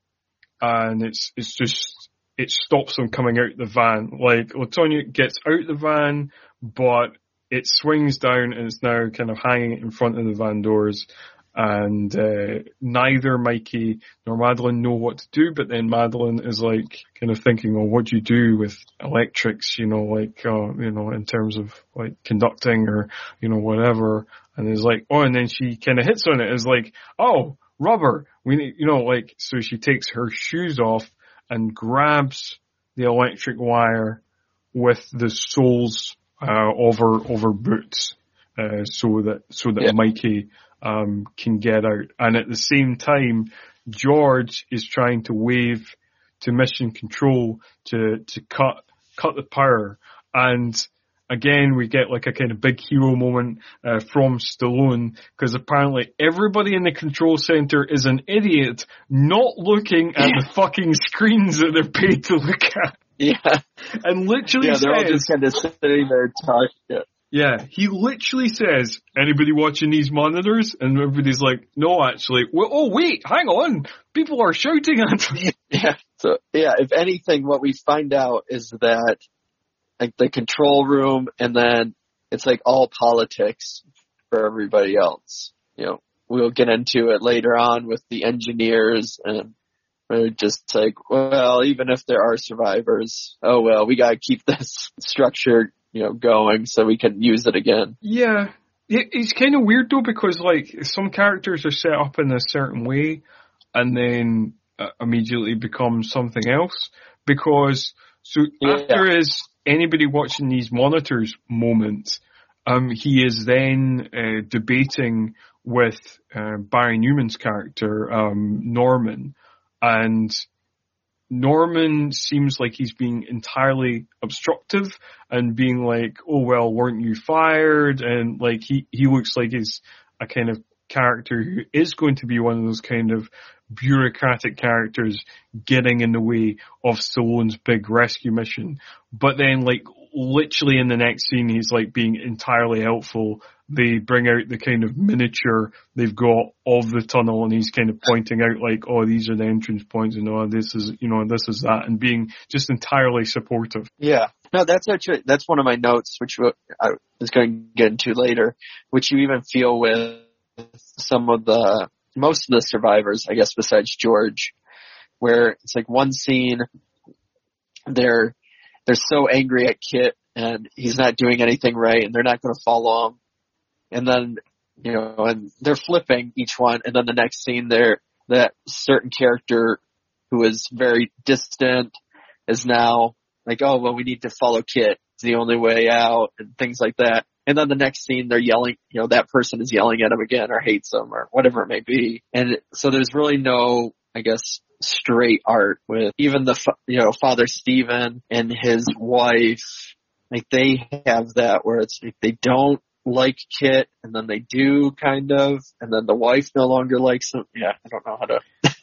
and it's, it's just, it stops them coming out the van. Like, Latonia gets out the van, but it swings down and it's now kind of hanging in front of the van doors. And uh, neither Mikey nor Madeline know what to do, but then Madeline is like kind of thinking, well, what do you do with electrics, you know, like, uh, you know, in terms of like conducting or, you know, whatever. And it's like, oh, and then she kind of hits on it. It's like, oh, rubber. We need, you know, like, so she takes her shoes off and grabs the electric wire with the soles uh, of her, of her boots, uh, so that, so that yeah. Mikey Um, can get out. And at the same time, George is trying to wave to Mission Control to, to cut, cut the power. And again, we get like a kind of big hero moment, uh, from Stallone, because apparently everybody in the control center is an idiot, not looking at the fucking screens that they're paid to look at. Yeah. And literally yeah, they're says, all just kind of sitting there talking. Yeah. Yeah, he literally says, anybody watching these monitors? And everybody's like, no, actually. Well, oh, wait, hang on. People are shouting at me. Yeah, so, yeah, if anything, what we find out is that, like, the control room, and then it's, like, all politics for everybody else. You know, we'll get into it later on with the engineers, and we're just like, well, even if there are survivors, oh, well, we gotta keep this structure, you know, going so we can use it again. Yeah. It, it's kind of weird though, because like some characters are set up in a certain way and then uh, immediately become something else, because so yeah. after his anybody watching these monitors moment, um, he is then uh, debating with uh, Barry Newman's character, um, Norman, and Norman seems like he's being entirely obstructive and being like, oh, well, weren't you fired? And like, he, he looks like he's a kind of character who is going to be one of those kind of bureaucratic characters getting in the way of Stallone's big rescue mission. But then like, literally in the next scene, he's like being entirely helpful. They bring out the kind of miniature they've got of the tunnel, and he's kind of pointing out like, oh, these are the entrance points, and oh, this is, you know, this is that, and being just entirely supportive. Yeah. No, that's actually, that's one of my notes, which I was going to get into later, which you even feel with some of the, most of the survivors, I guess, besides George, where it's like one scene, they're, they're so angry at Kit and he's not doing anything right and they're not going to follow him. And then, you know, and they're flipping each one. And then the next scene, they're, that certain character who is very distant is now like, oh, well, we need to follow Kit. It's the only way out and things like that. And then the next scene, they're yelling, you know, that person is yelling at him again or hates him or whatever it may be. And so there's really no, I guess, straight art with even the, you know, Father Stephen and his wife. Like they have that where it's like they don't like Kit and then they do kind of, and then the wife no longer likes him. Yeah, I don't know how to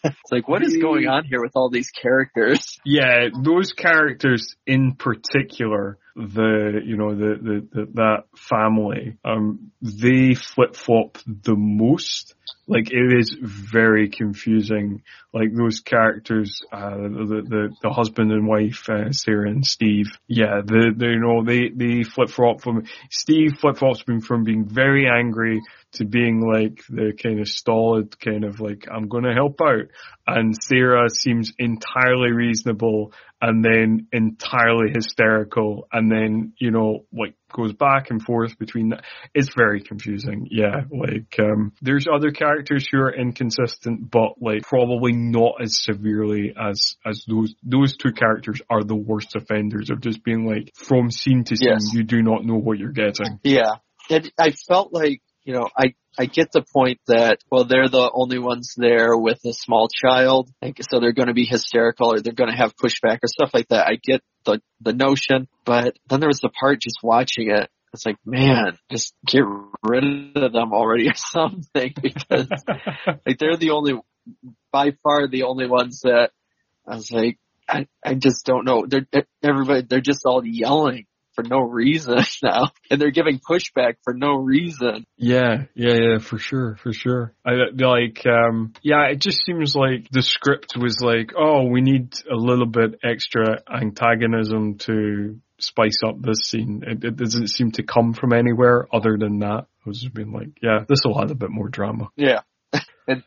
It's like, what is going on here with all these characters? Yeah, those characters in particular, the, you know, the, the, the that family, um, they flip-flop the most. Like, it is very confusing. Like, those characters, uh, the, the, the husband and wife, uh, Sarah and Steve, yeah, the, the, you know, they, they flip-flop from, Steve flip-flops from being very angry to being like the kind of stolid kind of like, I'm going to help out. And Sarah seems entirely reasonable and then entirely hysterical and then, you know, like goes back and forth between that. It's very confusing. Yeah. Like, um, there's other characters who are inconsistent, but like probably not as severely as, as those, those two characters are the worst offenders of just being like from scene to scene, Yes. You do not know what you're getting. Yeah. And I felt like, you know, I, I get the point that, well, they're the only ones there with a small child, like, so they're going to be hysterical or they're going to have pushback or stuff like that. I get the, the notion, but then there was the part just watching it. It's like, man, just get rid of them already or something, because like they're the only, by far the only ones that I was like, I, I just don't know. They're, everybody, they're just all yelling for no reason now, and they're giving pushback for no reason. Yeah, yeah, yeah, for sure, for sure. I like, um, yeah, it just seems like the script was like, oh, we need a little bit extra antagonism to spice up this scene. It, it doesn't seem to come from anywhere other than that. I was just being like, yeah, this will add a bit more drama. Yeah. And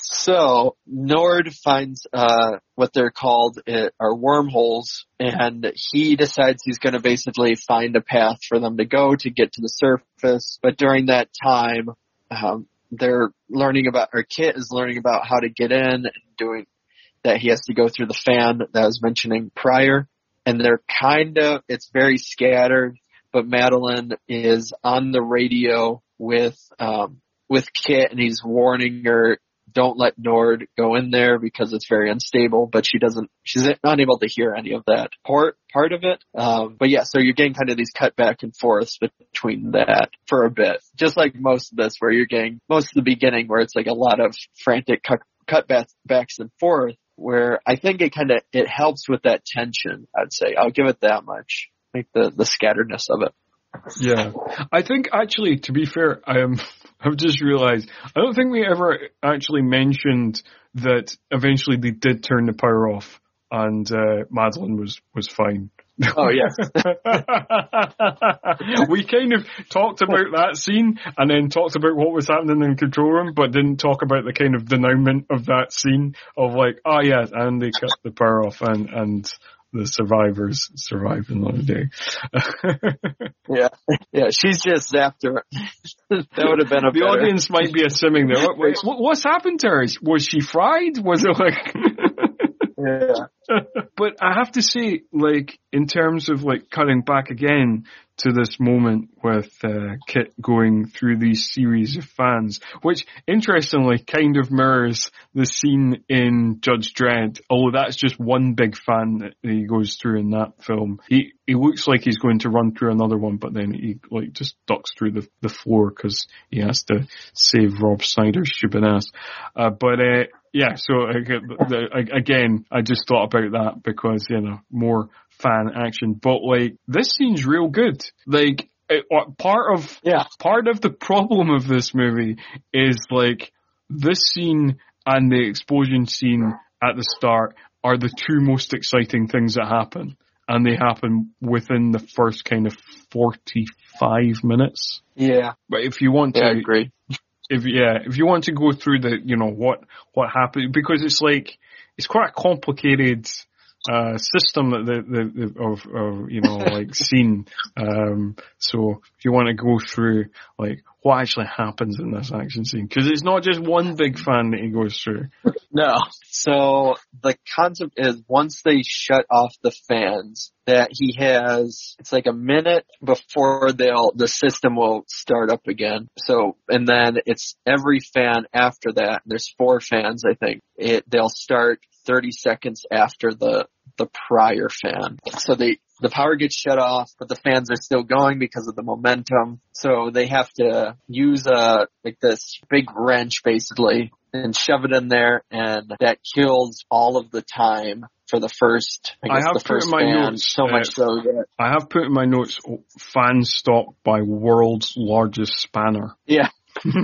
so Nord finds uh what they're called uh, are wormholes, and he decides he's going to basically find a path for them to go to get to the surface. But during that time, um, they're learning about, or Kit is learning about how to get in and doing that. He has to go through the fan that I was mentioning prior, and they're kind of, it's very scattered, but Madeline is on the radio with um with Kit, and he's warning her, don't let Nord go in there because it's very unstable, but she doesn't, she's not able to hear any of that part, part of it. Um, but yeah, so you're getting kind of these cut back and forths between that for a bit. Just like most of this, where you're getting most of the beginning where it's like a lot of frantic cut, cut back, backs and forth, where I think it kind of, it helps with that tension, I'd say. I'll give it that much. Like the, the scatteredness of it. Yeah. I think actually, to be fair, I am, I've just realized, I don't think we ever actually mentioned that eventually they did turn the power off and, uh, Madeline was, was fine. Oh, yes. We kind of talked about that scene and then talked about what was happening in the control room, but didn't talk about the kind of denouement of that scene of like, oh yeah, and they cut the power off and, and, the survivors survived another day. Yeah, yeah, she's just zapped her. That would have been a The better. audience might be assuming there. What, what, what's happened to her? Was she fried? Was it like? Yeah. But I have to say, like, in terms of like cutting back again to this moment with uh, Kit going through these series of fans, which interestingly kind of mirrors the scene in Judge Dredd, although that's just one big fan that he goes through in that film. He he looks like he's going to run through another one, but then he like just ducks through the the floor because he has to save Rob Snyder's stupid ass. Uh, but uh, yeah, so again, I just thought about that because, you know, more fan action. But like, this scene's real good. Like, it, part of yeah. part of the problem of this movie is like this scene and the explosion scene at the start are the two most exciting things that happen, and they happen within the first kind of forty-five minutes. Yeah, but if you want to, yeah, I agree. If yeah, if you want to go through the, you know, what what happened, because it's like it's quite a complicated uh system that the, the, the of of you know like scene. Um, so if you want to go through like what actually happens in this action scene, because it's not just one big fan that he goes through. No. So the concept is once they shut off the fans, that he has, it's like a minute before they'll, the system will start up again. So, and then it's every fan after that, there's four fans, I think, it, they'll start thirty seconds after the, the prior fan. So they, the power gets shut off, but the fans are still going because of the momentum. So they have to use a, like this big wrench basically and shove it in there, and that kills all of the time for the first, I guess I have the put first in my fan, notes, so much uh, so that... I have put in my notes, fan stock by world's largest spanner. Yeah.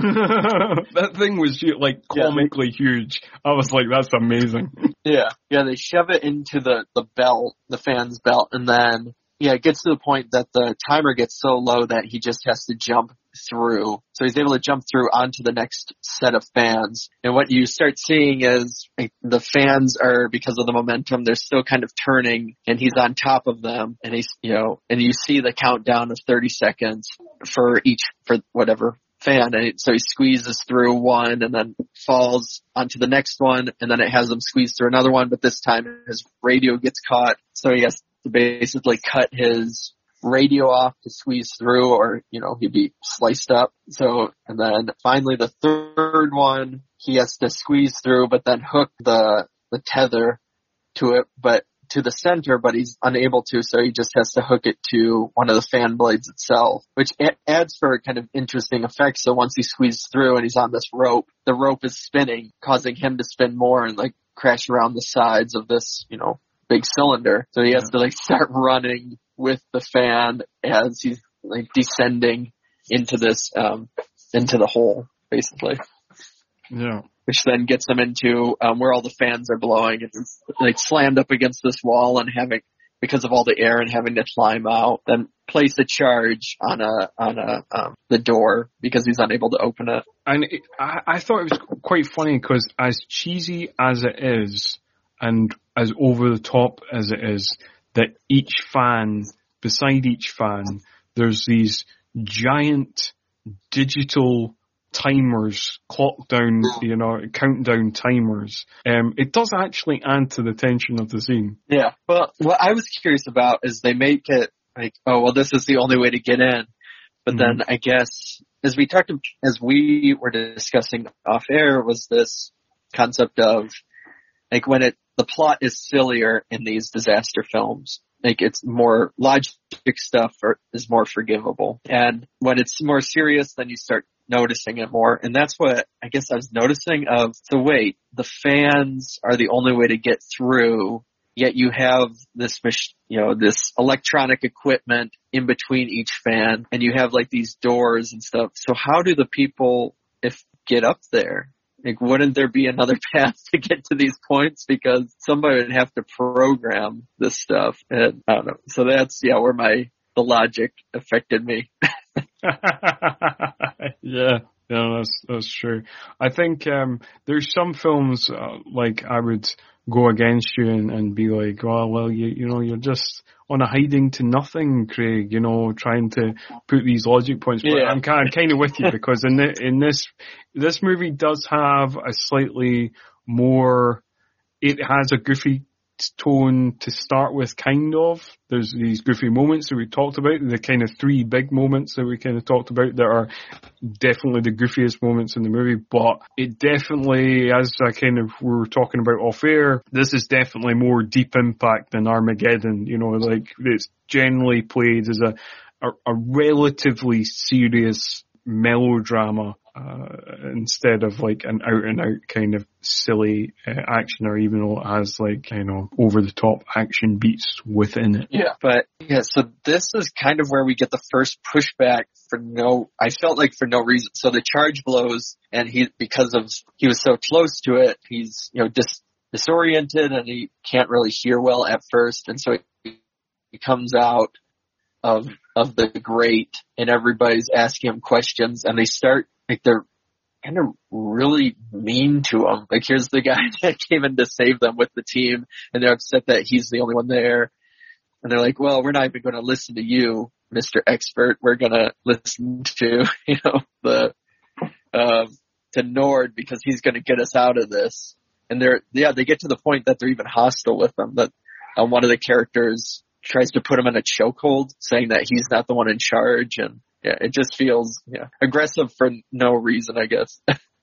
That thing was like comically yeah, they, huge. I was like, that's amazing. Yeah. Yeah, they shove it into the, the belt, the fan's belt, and then, yeah, it gets to the point that the timer gets so low that he just has to jump through. So he's able to jump through onto the next set of fans. And what you start seeing is like, the fans are, because of the momentum, they're still kind of turning, and he's on top of them. And he's, you know, and you see the countdown of thirty seconds for each, for whatever fan. And it, so he squeezes through one and then falls onto the next one, and then it has him squeeze through another one, but this time his radio gets caught. So he has to basically cut his radio off to squeeze through, or, you know, he'd be sliced up. So, and then finally the third one, he has to squeeze through, but then hook the, the tether to it, but to the center, but he's unable to, so he just has to hook it to one of the fan blades itself, which adds for kind of interesting effect. So once he squeezes through and he's on this rope, the rope is spinning, causing him to spin more and like crash around the sides of this, you know, big cylinder. So he has to like start running with the fan as he's like descending into this, um, into the hole, basically. Yeah. Which then gets him into um, where all the fans are blowing, and it's like slammed up against this wall and having, because of all the air and having to climb out, then place a charge on a on a um, the door because he's unable to open it. And it, I, I thought it was quite funny because as cheesy as it is, and as over the top as it is, that each fan, beside each fan, there's these giant digital timers, clock down, you know, countdown timers. Um, it does actually add to the tension of the scene. Yeah. Well, what I was curious about is they make it like, oh, well, this is the only way to get in. But mm-hmm. then I guess, as we talked, as we were discussing off air, was this concept of like when it, the plot is sillier in these disaster films. Like it's more logic stuff or is more forgivable. And when it's more serious, then you start noticing it more. And that's what I guess I was noticing of, so wait, the fans are the only way to get through, yet you have this, you know, this electronic equipment in between each fan, and you have like these doors and stuff. So how do the people, if get up there? Like, wouldn't there be another path to get to these points? Because somebody would have to program this stuff. And I don't know. So that's, yeah, where my, the logic affected me. yeah, yeah, that's, that's true. I think, um, there's some films, uh, like I would go against you and, and be like, oh, well, you, you know, you're just on a hiding to nothing, Craig, you know, trying to put these logic points. But yeah. I'm kind, I'm kind of with you because in the, in this, this movie does have a slightly more, it has a goofy tone to start with, kind of. There's these goofy moments that we talked about, the kind of three big moments that we kind of talked about that are definitely the goofiest moments in the movie, but it definitely, as I kind of we were talking about off air, this is definitely more deep impact than Armageddon, you know, like it's generally played as a, a, a relatively serious melodrama uh, instead of like an out and out kind of silly uh, action, or even though it has like, you know, over the top action beats within it. Yeah, but yeah, so this is kind of where we get the first pushback for no, I felt like for no reason. So the charge blows, and he, because of, he was so close to it, he's, you know, dis, disoriented and he can't really hear well at first. And so he, he comes out of, of the grate, and everybody's asking him questions, and they start, like, they're kind of really mean to him. Like, here's the guy that came in to save them with the team, and they're upset that he's the only one there. And they're like, well, we're not even going to listen to you, Mister Expert. We're going to listen to, you know, the, um, to Nord, because he's going to get us out of this. And they're, yeah, they get to the point that they're even hostile with him, that uh, one of the characters tries to put him in a chokehold, saying that he's not the one in charge. And yeah, it just feels, yeah, aggressive for no reason, I guess.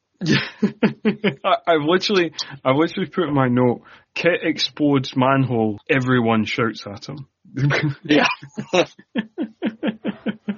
I, I've literally, I've literally put in my note, Kit explodes manhole, everyone shouts at him. Yeah.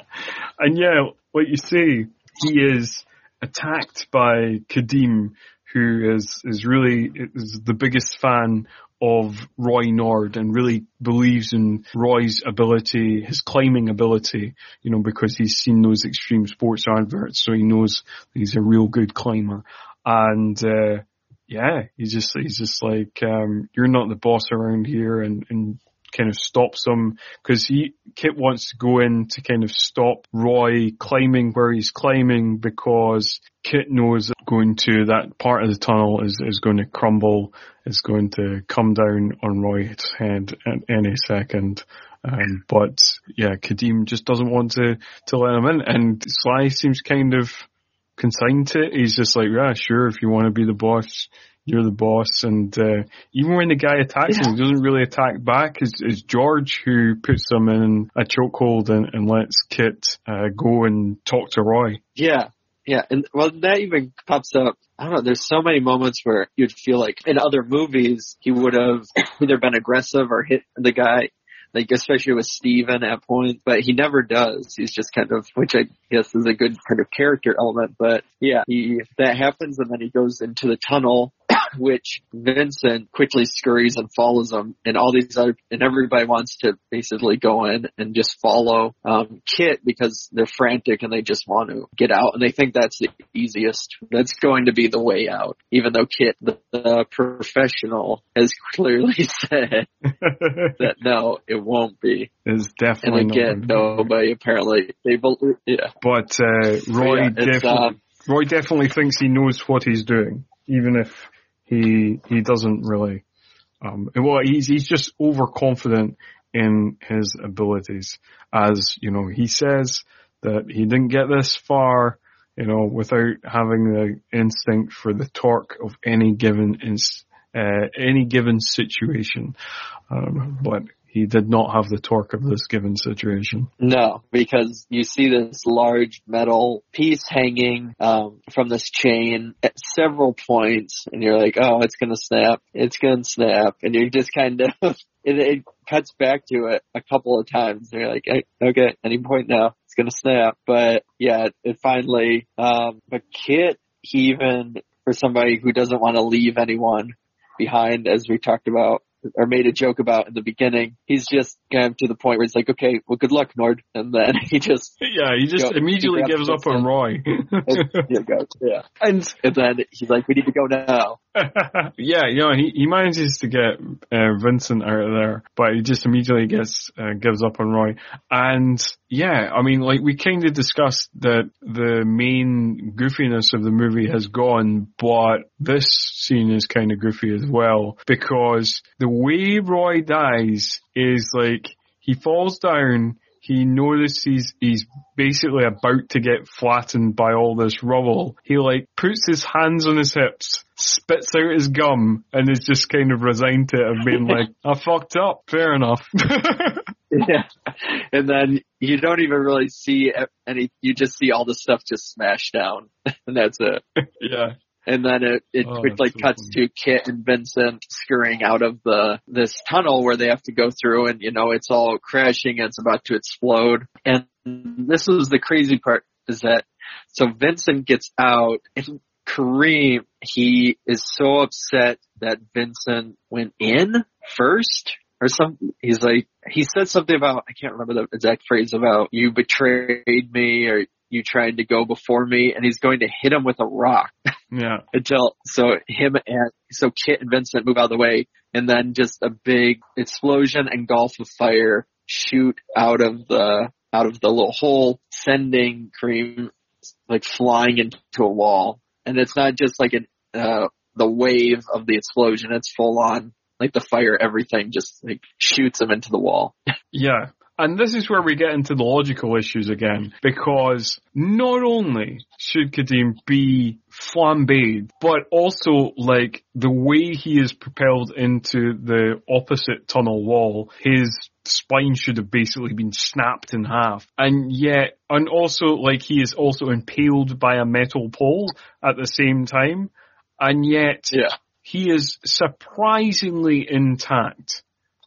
And yeah, like you say, he is attacked by Kadeem, who is, is really is the biggest fan of Roy Nord and really believes in Roy's ability, his climbing ability, you know, because he's seen those extreme sports adverts, so he knows he's a real good climber. And, uh, yeah, he's just, he's just like, um, you're not the boss around here, and, and kind of stops him, because he, Kit wants to go in to kind of stop Roy climbing where he's climbing, because Kit knows that going to that part of the tunnel is, is going to crumble, is going to come down on Roy's head at any second. Um, but yeah, Kadeem just doesn't want to, to let him in, and Sly seems kind of consigned to it. He's just like, yeah, sure, if you want to be the boss, you're the boss. And uh, even when the guy attacks yeah. him, he doesn't really attack back. It's, it's George who puts him in a chokehold and, and lets Kit uh, go and talk to Roy. Yeah, yeah. And well, that even pops up. I don't know, there's so many moments where you'd feel like in other movies he would have either been aggressive or hit the guy, like especially with Steven at point, but he never does. He's just kind of, which I guess is a good kind of character element. But yeah, he, that happens, and then he goes into the tunnel, which Vincent quickly scurries and follows him, and all these other, and everybody wants to basically go in and just follow um Kit because they're frantic and they just want to get out, and they think that's the easiest. That's going to be the way out, even though Kit, the, the professional, has clearly said that no, it won't be. It's definitely and again, not nobody apparently they believe. Yeah, but uh, Roy yeah, definitely um, Roy definitely thinks he knows what he's doing, even if he he doesn't really. Um, well, he's he's just overconfident in his abilities, as you know. He says that he didn't get this far, you know, without having the instinct for the torque of any given ins, uh, any given situation. Um, but he did not have the torque of this given situation. No, because you see this large metal piece hanging um, from this chain at several points, and you're like, oh, it's going to snap. It's going to snap. And you're just kind of, it, it cuts back to it a couple of times. And you're like, hey, okay, any point now, it's going to snap. But yeah, it finally, um, but Kit, he even, for somebody who doesn't want to leave anyone behind, as we talked about, or made a joke about in the beginning, he's just kind of to the point where he's like, okay, well, good luck, Nord. And then he just... Yeah, he just go, immediately he gives up on Roy. yeah, yeah. And, and then he's like, we need to go now. yeah, you know, he, he manages to get uh, Vincent out of there, but he just immediately gets uh, gives up on Roy. And yeah, I mean, like we kind of discussed that the main goofiness of the movie has gone, but this scene is kind of goofy as well, because the way Roy dies is like he falls down. He notices he's, he's basically about to get flattened by all this rubble. He like puts his hands on his hips, spits out his gum, and is just kind of resigned to it of being like, I fucked up. Fair enough. Yeah. And then you don't even really see any, you just see all the stuff just smash down. And that's it. Yeah. And then it, it oh, quickly so cuts funny. to Kit and Vincent scurrying out of the, this tunnel where they have to go through, and, you know, it's all crashing and it's about to explode. And this was the crazy part, is that, so Vincent gets out, and Kareem, he is so upset that Vincent went in first. Or some, he's like, he said something about, I can't remember the exact phrase about, you betrayed me, or you tried to go before me, and he's going to hit him with a rock. Yeah. Until, so him and, so Kit and Vincent move out of the way, and then just a big explosion and gulf of fire shoot out of the, out of the little hole, sending Kareem like flying into a wall. And it's not just like an, uh, the wave of the explosion, it's full on, like the fire, everything just like shoots him into the wall. Yeah. And this is where we get into the logical issues again, because not only should Kadeem be flambéed, but also, like, the way he is propelled into the opposite tunnel wall, his spine should have basically been snapped in half. And yet, and also, like, he is also impaled by a metal pole at the same time, and yet, yeah. he is surprisingly intact.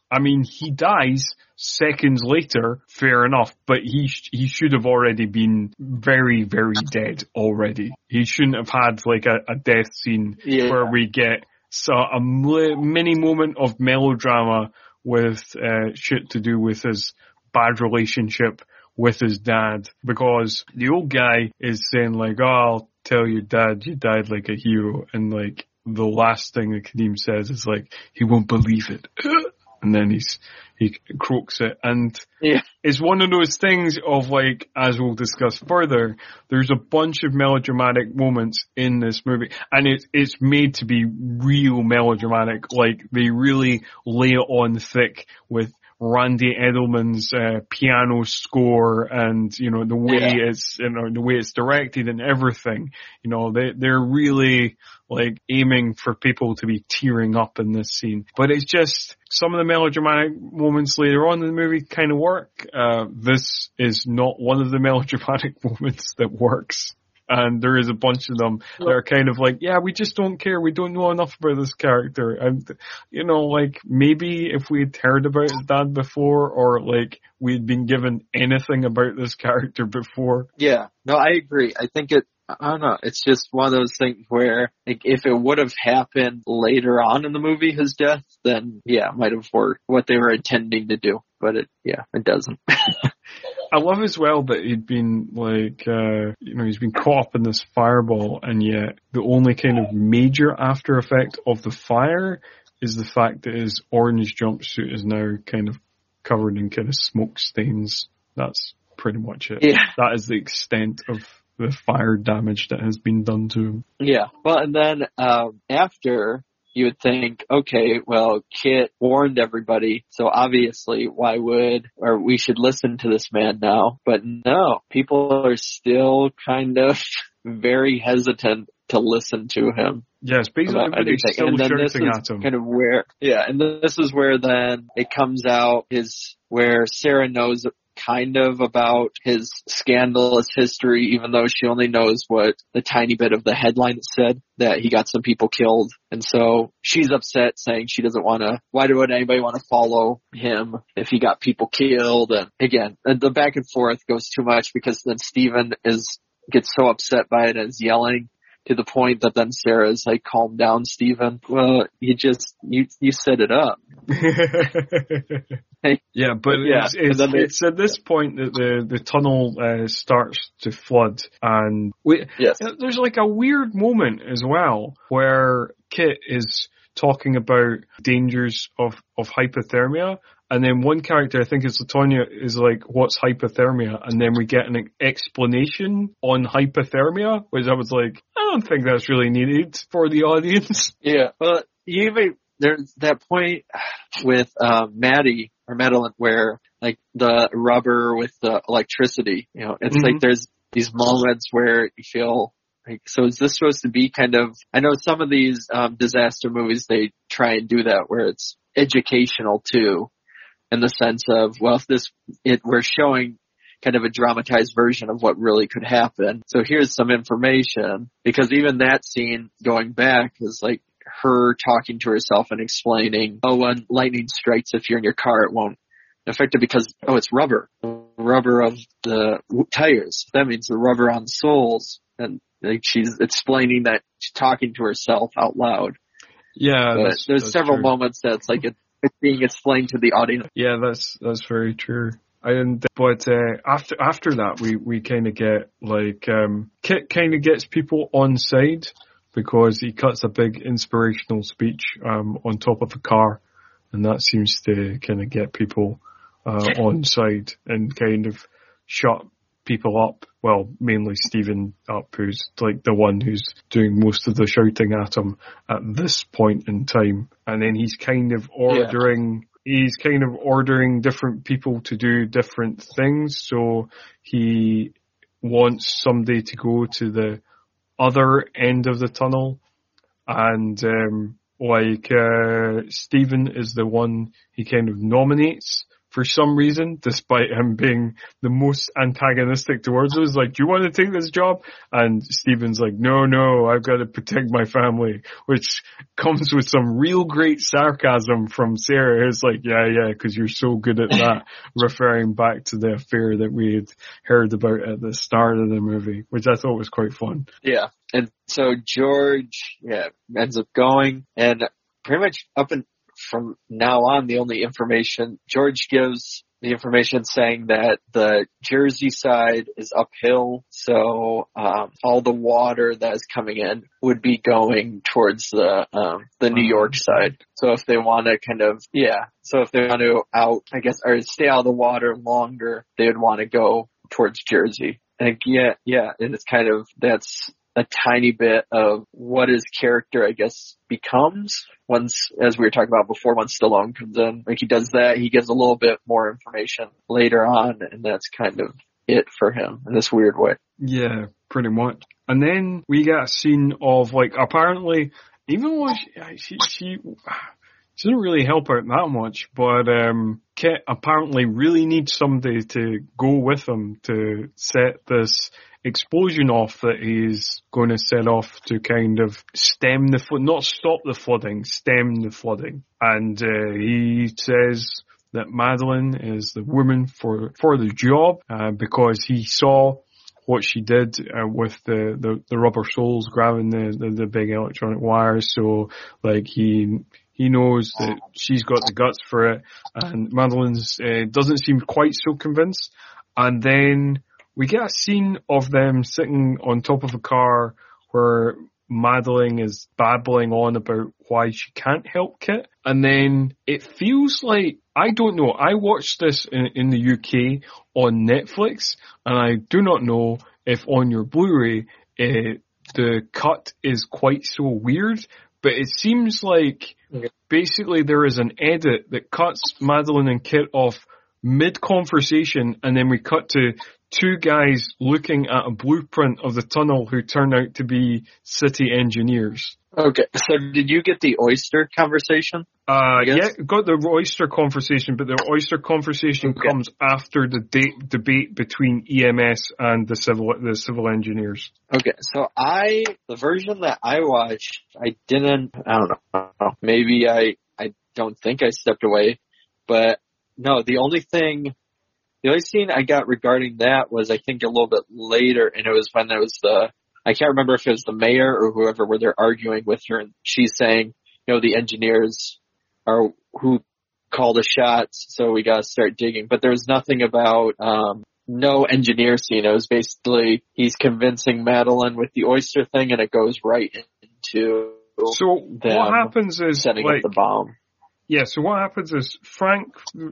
I mean, he dies seconds later, fair enough, but he sh- he should have already been very, very dead already. He shouldn't have had like a, a death scene Yeah. where we get so a m- mini moment of melodrama with uh, shit to do with his bad relationship with his dad, because the old guy is saying like, oh, I'll tell your dad you died like a hero, and like the last thing that Kadeem says is like, he won't believe it. And then he's, he croaks it. And yeah. it's one of those things of like, as we'll discuss further, there's a bunch of melodramatic moments in this movie. And it's, it's made to be real melodramatic. Like, they really lay it on thick with Randy Edelman's uh, piano score, and you know the way yeah. it's you know the way it's directed and everything. You know they they're really like aiming for people to be tearing up in this scene. But it's just some of the melodramatic moments later on in the movie kind of work. Uh, this is not one of the melodramatic moments that works. And there is a bunch of them that are kind of like, yeah, we just don't care. We don't know enough about this character. And, you know, like, maybe if we had heard about his dad before, or like we'd been given anything about this character before. Yeah, no, I agree. I think it, I don't know, it's just one of those things where like, if it would have happened later on in the movie, his death, then yeah, it might have worked what they were intending to do. But it, yeah, it doesn't. I love as well that he'd been like, uh, you know, he's been caught up in this fireball, and yet the only kind of major after effect of the fire is the fact that his orange jumpsuit is now kind of covered in kind of smoke stains. That's pretty much it. Yeah. That is the extent of the fire damage that has been done to him. Yeah. Well, and then um, after, you would think, okay, well, Kit warned everybody, so obviously why would, or we should listen to this man now. But no, people are still kind of very hesitant to listen to him. Yes, basically everybody's still and then shouting this is at him. Kind of where, yeah, and this is where then it comes out is where Sarah knows kind of about his scandalous history, even though she only knows what the tiny bit of the headline said, that he got some people killed. And so she's upset, saying she doesn't want to, why would anybody want to follow him if he got people killed? And again, the back and forth goes too much, because then Steven is, gets so upset by it and is yelling, to the point that then Sarah's like, calm down, Steven. Well, you just, you, you set it up. Yeah, but yeah. it's, it's, they, it's at this point that the, the tunnel uh, starts to flood, and we, yes. there's like a weird moment as well where Kit is talking about dangers of, of hypothermia, and then one character, I think it's Latonia, is like, what's hypothermia? And then we get an explanation on hypothermia, which I was like, I don't think that's really needed for the audience. Yeah, well, you even, there's that point with um, Maddie, or Madeline, where like the rubber with the electricity, you know, it's mm-hmm. like there's these moments where you feel like, so is this supposed to be kind of, I know some of these um, disaster movies, they try and do that where it's educational too, in the sense of, well, if this, it, we're showing kind of a dramatized version of what really could happen. So here's some information, because even that scene going back is like her talking to herself and explaining, oh, when lightning strikes, if you're in your car, it won't affect it because, oh, it's rubber, rubber of the tires. That means the rubber on the soles. And like she's explaining that, she's talking to herself out loud. Yeah, but that's, there's that's several true. moments that's like it, it's being explained to the audience. Yeah, that's that's very true. And but uh, after after that, we we kind of get like um, Kit kind of gets people on side, because he cuts a big inspirational speech um, on top of a car, and that seems to kind of get people uh, on side and kind of shut people up. Well, mainly Steven up, who's like the one who's doing most of the shouting at him at this point in time. And then he's kind of ordering, yeah. he's kind of ordering different people to do different things. So he wants somebody to go to the other end of the tunnel, and um, like uh, Steven is the one he kind of nominates for some reason, despite him being the most antagonistic towards us. Like, do you want to take this job? And Steven's like, no, no, I've got to protect my family, which comes with some real great sarcasm from Sarah. It's like, yeah, yeah, because you're so good at that, referring back to the affair that we had heard about at the start of the movie, which I thought was quite fun. Yeah. And so George, yeah, ends up going, and pretty much up and from now on, the only information George gives the information saying that the Jersey side is uphill, so um, all the water that is coming in would be going towards the um, the New York side. So if they want to kind of yeah, so if they want to out, I guess, or stay out of the water longer, they would want to go towards Jersey. And yeah, yeah, and it's kind of that's. a tiny bit of what his character, I guess, becomes once, as we were talking about before, once Stallone comes in. Like, he does that, he gives a little bit more information later on, and that's kind of it for him in this weird way. Yeah, pretty much. And then we get a scene of, like, apparently, even though she, she, she, she doesn't really help out that much, but um, Kit apparently really needs somebody to go with him to set this explosion off that he's going to set off to kind of stem the flood, not stop the flooding, stem the flooding. And uh, he says that Madeline is the woman for for the job uh, because he saw what she did uh, with the, the, the rubber soles grabbing the, the, the big electronic wires. So, like, he he knows that she's got the guts for it, and Madeline's uh, doesn't seem quite so convinced. And then we get a scene of them sitting on top of a car where Madeline is babbling on about why she can't help Kit. And then it feels like, I don't know, I watched this in, in the U K on Netflix, and I do not know if on your Blu-ray uh, the cut is quite so weird, but it seems like basically there is an edit that cuts Madeline and Kit off mid-conversation, and then we cut to two guys looking at a blueprint of the tunnel who turn out to be city engineers. Okay, so did you get the oyster conversation? Uh, yeah, got the oyster conversation, but the oyster conversation okay. comes after the de- debate between E M S and the civil the civil engineers. Okay, so I the version that I watched, I didn't. I don't know. Maybe I I don't think I stepped away, but no, the only thing. The only scene I got regarding that was, I think, a little bit later, and it was when it was the, I can't remember if it was the mayor or whoever, where they're arguing with her, and she's saying, you know, the engineers are who call the shots, so we gotta start digging. But there was nothing about, um, no engineer scene. It was basically, he's convincing Madeline with the oyster thing, and it goes right into so what happens is, setting like, up the bomb. Yeah, so what happens is Frank,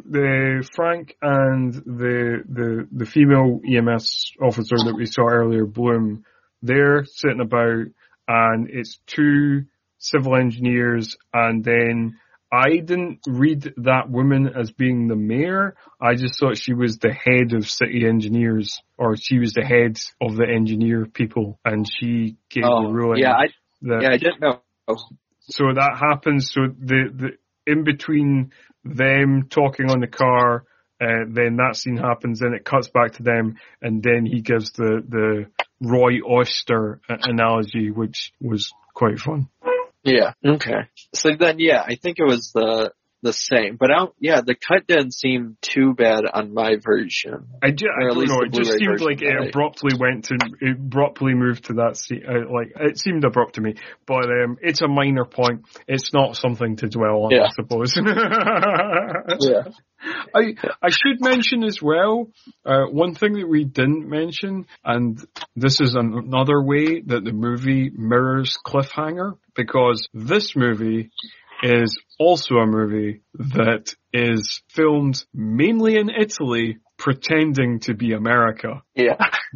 the Frank and the the the female E M S officer that we saw earlier, Bloom, they're sitting about, and it's two civil engineers, and then I didn't read that woman as being the mayor. I just thought she was the head of city engineers, or she was the head of the engineer people, and she gave oh, the ruling. Yeah, I that, yeah I didn't know. So that happens. So the the in between them talking on the car, uh, then that scene happens, then it cuts back to them, and then he gives the, the Roy Oyster analogy, which was quite fun. Yeah, okay. So then, yeah, I think it was the the same. But, I don't, yeah, the cut didn't seem too bad on my version. I, ju- I don't know, it just seemed like it I... abruptly went to, it abruptly moved to that scene, uh, like, it seemed abrupt to me. But um, it's a minor point. It's not something to dwell on, yeah. I suppose. yeah. I I should mention as well, uh, one thing that we didn't mention, and this is an, another way that the movie mirrors Cliffhanger, because this movie is also a movie that is filmed mainly in Italy, pretending to be America. Yeah.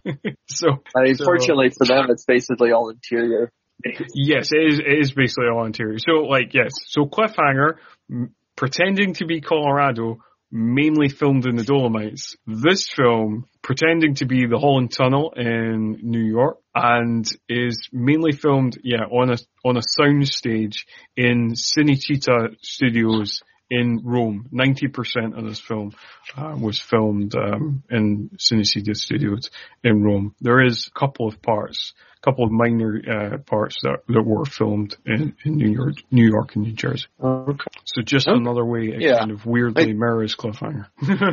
so, unfortunately so, for them, it's basically all interior. Yes, it is, it is basically all interior. So, like, yes, so Cliffhanger, m- pretending to be Colorado, mainly filmed in the Dolomites. This film, pretending to be the Holland Tunnel in New York, and is mainly filmed, yeah, on a on a sound stage in Cinecittà Studios in Rome. ninety percent of this film uh, was filmed um, in Cinecittà Studios in Rome. There is a couple of parts, a couple of minor uh, parts that, that were filmed in, in New York, New York and New Jersey. Okay. So just okay. another way it yeah. kind of weirdly I- mirrors Cliffhanger.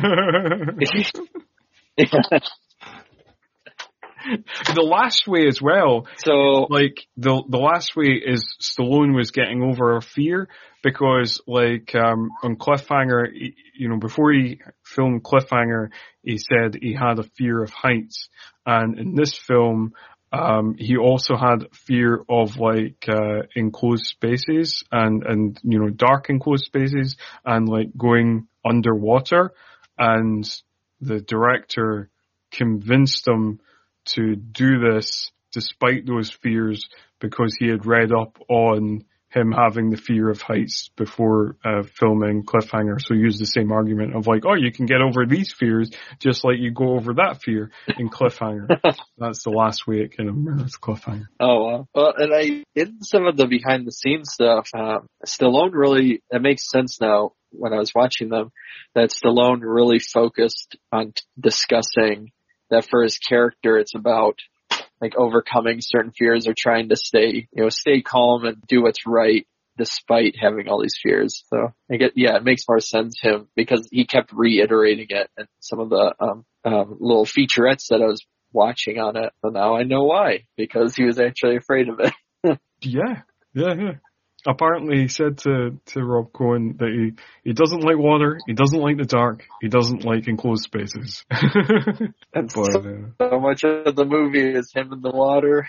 The last way as well. So, like the the last way is Stallone was getting over a fear because, like, um, on Cliffhanger, he, you know, before he filmed Cliffhanger, he said he had a fear of heights, and in this film, um, he also had fear of like uh, enclosed spaces and and you know dark enclosed spaces and like going underwater, and the director convinced him to do this despite those fears because he had read up on him having the fear of heights before uh, filming Cliffhanger. So he used the same argument of like, oh, you can get over these fears just like you go over that fear in Cliffhanger. That's the last way it kind of mirrors Cliffhanger. Oh, wow. Well, and I, in some of the behind the scenes stuff, um, Stallone really, it makes sense now when I was watching them, that Stallone really focused on t- discussing that for his character, it's about like overcoming certain fears or trying to stay, you know, stay calm and do what's right despite having all these fears. So I get, yeah, it makes more sense him because he kept reiterating it in some of the um, um, little featurettes that I was watching on it. So now I know why, because he was actually afraid of it. Yeah, yeah, yeah. Apparently he said to, to Rob Cohen that he, he doesn't like water, he doesn't like the dark, he doesn't like enclosed spaces. And but, so, uh, so much of the movie is him in the water.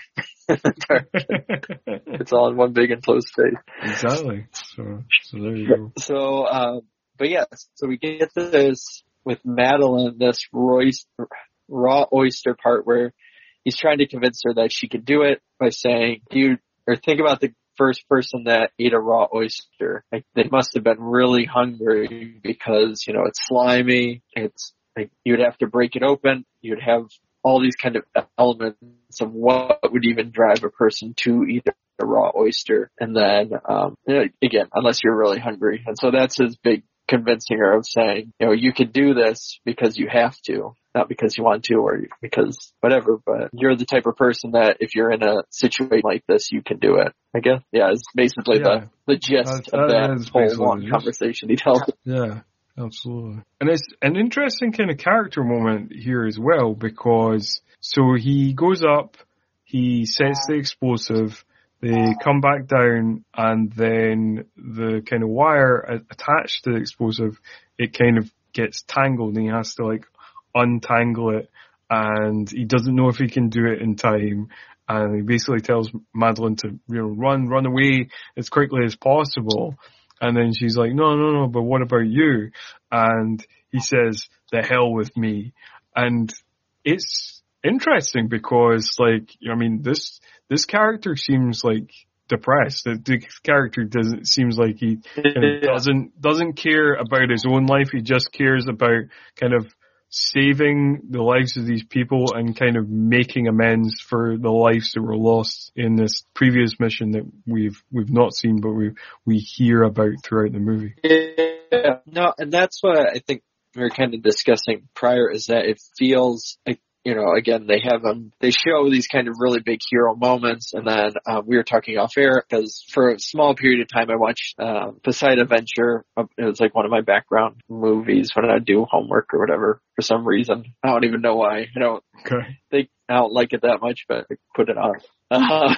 It's all in one big enclosed space. Exactly. So, so there you go. So, um, but yeah, so we get this with Madeline, this Royce, raw oyster part where he's trying to convince her that she could do it by saying, do you, or think about the first person that ate a raw oyster. Like, they must have been really hungry because, you know, it's slimy. It's like you'd have to break it open. You'd have all these kind of elements of what would even drive a person to eat a raw oyster. And then, um, again, unless you're really hungry. And so that's his big convincing her of saying, you know, you could do this because you have to, not because you want to or because whatever, but you're the type of person that if you're in a situation like this, you can do it. I guess. Yeah, it's basically yeah. the, the gist that, of that, that whole long conversation he tells. Yeah, absolutely. And it's an interesting kind of character moment here as well because so he goes up, he sets the explosive, they come back down, and then the kind of wire attached to the explosive, it kind of gets tangled, and he has to like untangle it, and he doesn't know if he can do it in time. And he basically tells Madeline to, you know, run, run away as quickly as possible. And then she's like, no, no, no, but what about you? And he says, the hell with me. And it's interesting because, like, I mean, this, this character seems like depressed. The, the character doesn't, seems like he kind of doesn't, doesn't care about his own life. He just cares about kind of saving the lives of these people and kind of making amends for the lives that were lost in this previous mission that we've we've not seen, but we we hear about throughout the movie. Yeah, no, and that's what I think we were kind of discussing prior, is that it feels like, you know, again, they have them, they show these kind of really big hero moments, and then um, we were talking off air because for a small period of time I watched uh, Poseidon Adventure. It was like one of my background movies when I do homework or whatever for some reason. I don't even know why. I don't okay. think I don't like it that much, but I put it on. Uh,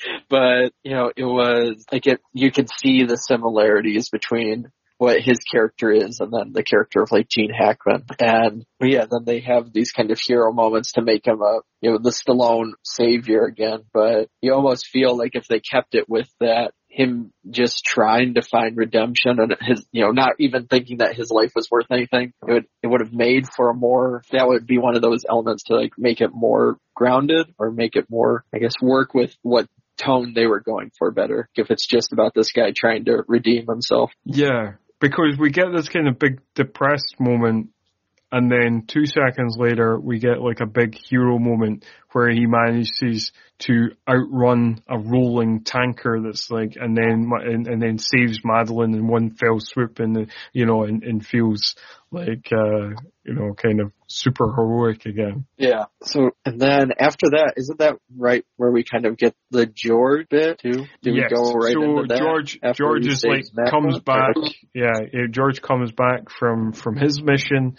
but, you know, it was like it, you could see the similarities between what his character is and then the character of like Gene Hackman. And yeah, then they have these kind of hero moments to make him a, you know, the Stallone savior again. But you almost feel like if they kept it with that, him just trying to find redemption and his, you know, not even thinking that his life was worth anything, it would, it would have made for a more, that would be one of those elements to like make it more grounded or make it more, I guess, work with what tone they were going for better. If it's just about this guy trying to redeem himself. Yeah. Because we get this kind of big depressed moment, and then two seconds later we get like a big hero moment where he manages to outrun a rolling tanker that's like, and then and, and then saves Madeline in one fell swoop, and you know, and, and feels like uh, you know, kind of super heroic again. Yeah. So, and then after that, isn't that right where we kind of get the George bit too? Do yes. we go right so into that? George, George is like Matt comes one? back. Yeah, George comes back from from his mission,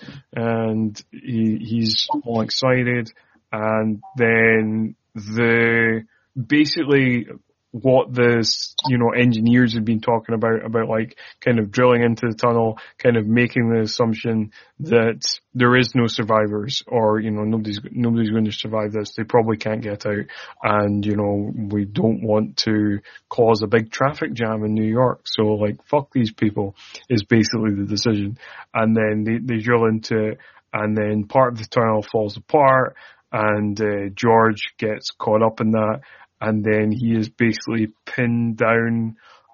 and he he's all excited, and then the basically what the, you know, engineers had been talking about, about like kind of drilling into the tunnel, kind of making the assumption that there is no survivors, or, you know, nobody's, nobody's going to survive this. They probably can't get out. And, you know, we don't want to cause a big traffic jam in New York. So like, fuck these people is basically the decision. And then they, they drill into it, and then part of the tunnel falls apart, and uh, George gets caught up in that. And then he is basically pinned down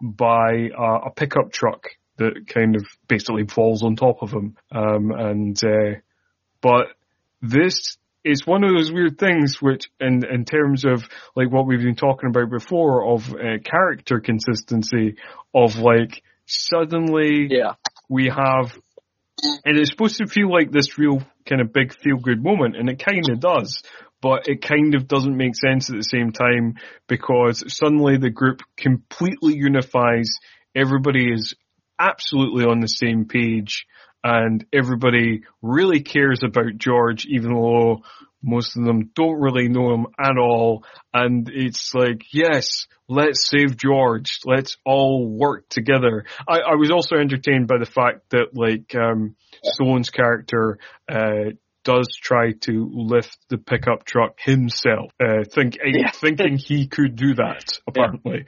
by uh, a pickup truck that kind of basically falls on top of him. Um, and, uh, but this is one of those weird things which, in, in terms of like what we've been talking about before of uh, character consistency, of like suddenly yeah. we have, and it's supposed to feel like this real kind of big feel good moment, and it kind of does. But it kind of doesn't make sense at the same time, because suddenly the group completely unifies. Everybody is absolutely on the same page, and everybody really cares about George, even though most of them don't really know him at all. And it's like, yes, let's save George. Let's all work together. I, I was also entertained by the fact that, like, um, Stallone's character, uh, does try to lift the pickup truck himself, uh, think, yeah. thinking he could do that, apparently.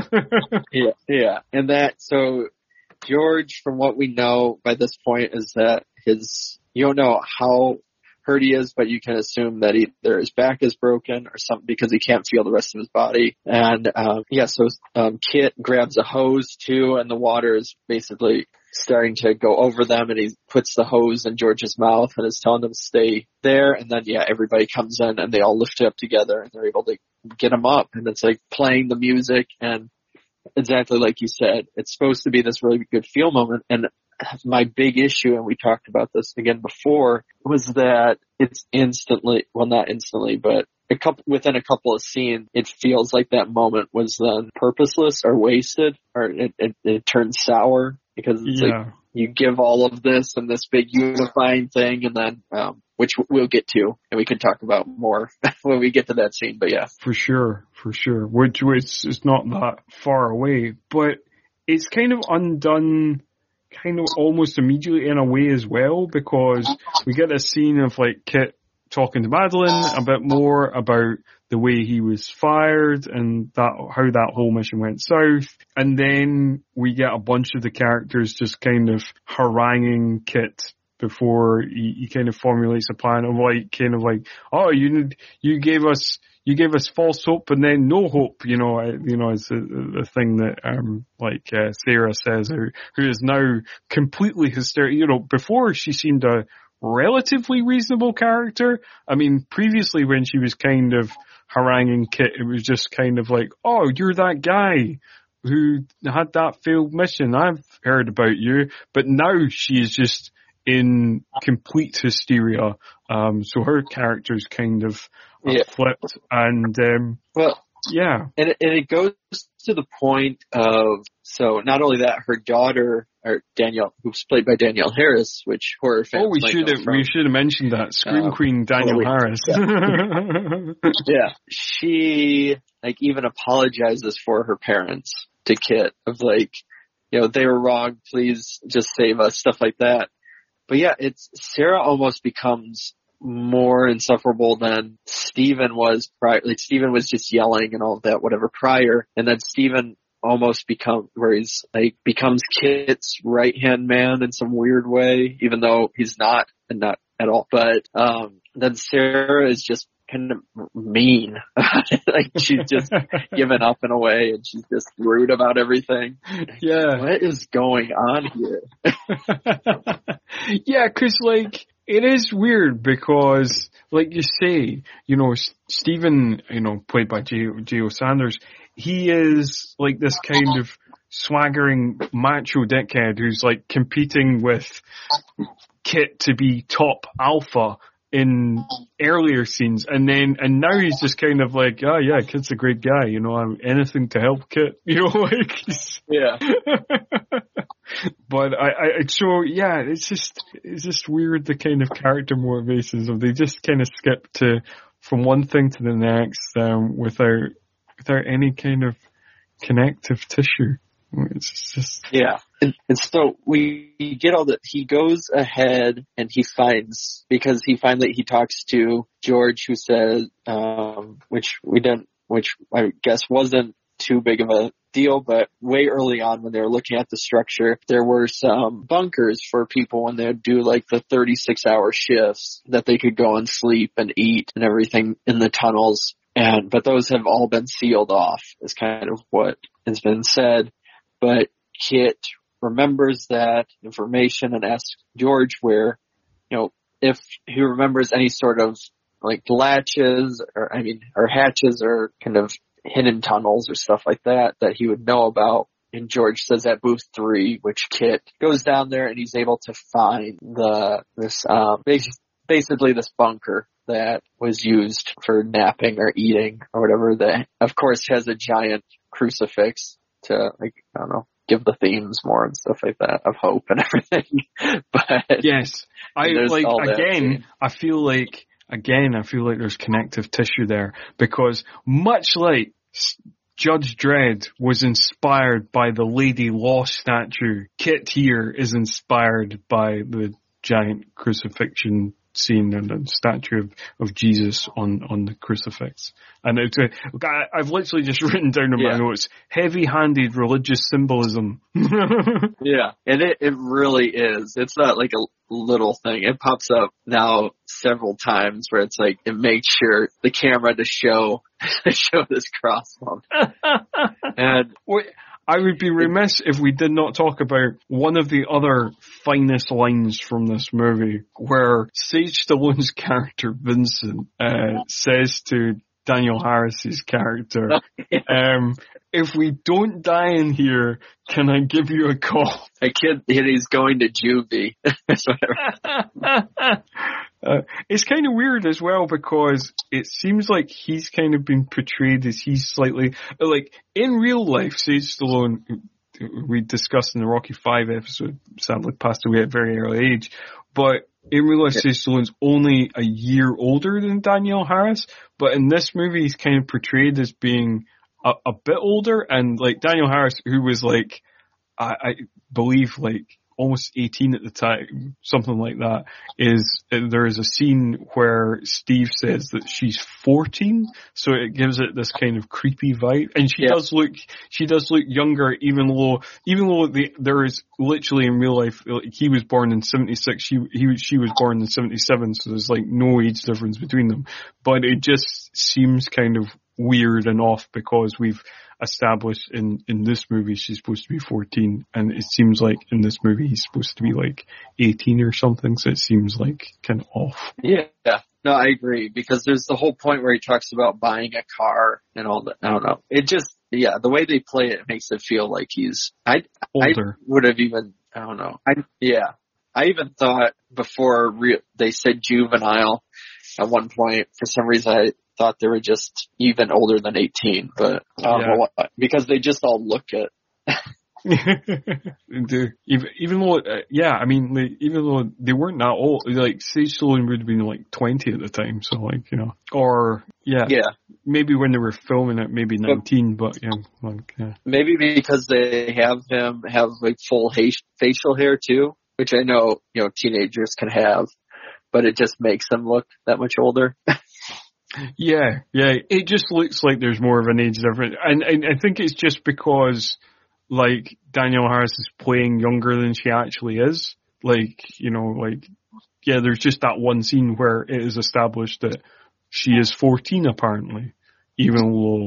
yeah, yeah. And that, so George, from what we know by this point, is that his, you don't know how hurt he is, but you can assume that either his back is broken or something, because he can't feel the rest of his body. And, um, yeah, so, um, Kit grabs a hose too, and the water is basically starting to go over them, and he puts the hose in George's mouth and is telling them to stay there. And then, yeah, everybody comes in and they all lift it up together, and they're able to get him up, and it's like playing the music, and exactly like you said, it's supposed to be this really good feel moment. And my big issue, and we talked about this again before, was that it's instantly, well, not instantly, but a couple, within a couple of scenes, it feels like that moment was then purposeless or wasted, or it, it, it turns sour, because it's yeah. like you give all of this and this big unifying thing, and then, um, which we'll get to, and we can talk about more when we get to that scene, but yeah. For sure, for sure. Which, which is not that far away, but it's kind of undone kind of almost immediately in a way as well, because we get a scene of like Kit talking to Madeline a bit more about the way he was fired and that, how that whole mission went south. And then we get a bunch of the characters just kind of haranguing Kit before he, he kind of formulates a plan of like, kind of like, oh, you, you gave us, you gave us false hope and then no hope, you know, you know, it's the, the thing that, um, like, uh, Sarah says, who, who is now completely hysterical. You know, before she seemed a relatively reasonable character. I mean, previously when she was kind of haranguing Kit, it was just kind of like, oh, you're that guy who had that failed mission. I've heard about you. But now she is just in complete hysteria. Um, so her character's kind of uh, yeah. flipped, and um, well, yeah, and it, and it goes to the point of, so not only that, her daughter, or Danielle, who's played by Danielle Harris, which horror fans. Oh, we should have we should have mentioned that Scream uh, Queen Danielle Harris. Yeah. yeah, she like even apologizes for her parents to Kit, of like, you know, they were wrong. Please just save us, stuff like that. But yeah, it's Sarah almost becomes more insufferable than Steven was prior. Like Steven was just yelling and all of that, whatever prior, and then Steven almost become where he's like becomes Kit's right hand man in some weird way, even though he's not, and not at all. But um then Sarah is just kind of mean. Like she's just given up in a way, and she's just rude about everything. Yeah. What is going on here? Yeah, cause like, It is weird because, like you say, you know, Stephen, you know, played by J O Sanders, he is like this kind of swaggering macho dickhead who's like competing with Kit to be top alpha in earlier scenes, and then and now he's just kind of like, oh yeah, Kit's a great guy, you know, I'm anything to help Kit, you know, like yeah. But I, I, so yeah, it's just it's just weird the kind of character motivations of they just kind of skip to from one thing to the next um, without without any kind of connective tissue. It's just yeah, and, and so we get all that. He goes ahead and he finds because he finally he talks to George, who says, um, which we didn't, which I guess wasn't too big of a deal, but way early on when they were looking at the structure, there were some bunkers for people when they would do like the thirty-six hour shifts that they could go and sleep and eat and everything in the tunnels. And but those have all been sealed off, is kind of what has been said. But Kit remembers that information and asks George where, you know, if he remembers any sort of like latches or, I mean, or hatches or kind of hidden tunnels or stuff like that, that he would know about. And George says at booth three, which Kit goes down there and he's able to find the, this, um, basically this bunker that was used for napping or eating or whatever, that of course has a giant crucifix to, like, I don't know, give the themes more and stuff like that of hope and everything. But yes, I like again. I feel like again. I feel like there's connective tissue there because much like Judge Dredd was inspired by the Lady Law statue, Kit here is inspired by the giant crucifixion scene and the statue of, of Jesus on, on the crucifix. And it's a, I, I've literally just written down in my yeah. notes, heavy-handed religious symbolism. Yeah, and it, it really is. It's not like a little thing. It pops up now several times where it's like, it makes sure the camera to show, to show this cross. And Wait, I would be remiss if we did not talk about one of the other finest lines from this movie, where Sage Stallone's character, Vincent, uh, says to Daniel Harris's character, um, if we don't die in here, can I give you a call? A kid, he's going to juvie. Uh, it's kind of weird as well because it seems like he's kind of been portrayed as he's slightly, like, in real life, Sage Stallone, we discussed in the Rocky Five episode, sadly passed away at a very early age, but in real life, Sage Stallone's only a year older than Danielle Harris, but in this movie, he's kind of portrayed as being a, a bit older, and like Danielle Harris, who was like, I, I believe like, almost eighteen at the time, something like that, is there is a scene where Steve says that she's fourteen, so it gives it this kind of creepy vibe, and she yeah. does look, she does look younger, even though, even though the, there is literally in real life, like, he was born in seventy-six, she, he, she was born in seventy-seven, so there's like no age difference between them, but it just seems kind of weird and off because we've established in, in this movie she's supposed to be fourteen, and it seems like in this movie he's supposed to be like eighteen or something, so it seems like kind of off. Yeah, no, I agree, because there's the whole point where he talks about buying a car and all that. I don't know. It just, yeah, the way they play it makes it feel like he's, I, Older. I would have even, I don't know. I, yeah, I even thought before re- they said juvenile at one point, for some reason I thought they were just even older than eighteen, but I don't yeah. know why, because they just all look it. even, even though, uh, yeah, I mean, like, even though they weren't that old, like, Sage Stallone would have been like twenty at the time, so like, you know, or, yeah, yeah. maybe when they were filming it, maybe nineteen, but, yeah, like, yeah. Maybe because they have him have like full ha- facial hair too, which I know, you know, teenagers can have, but it just makes them look that much older. Yeah, yeah, it just looks like there's more of an age difference, and, and I think it's just because, like, Danielle Harris is playing younger than she actually is. Like, you know, like, yeah, there's just that one scene where it is established that she is fourteen apparently, even though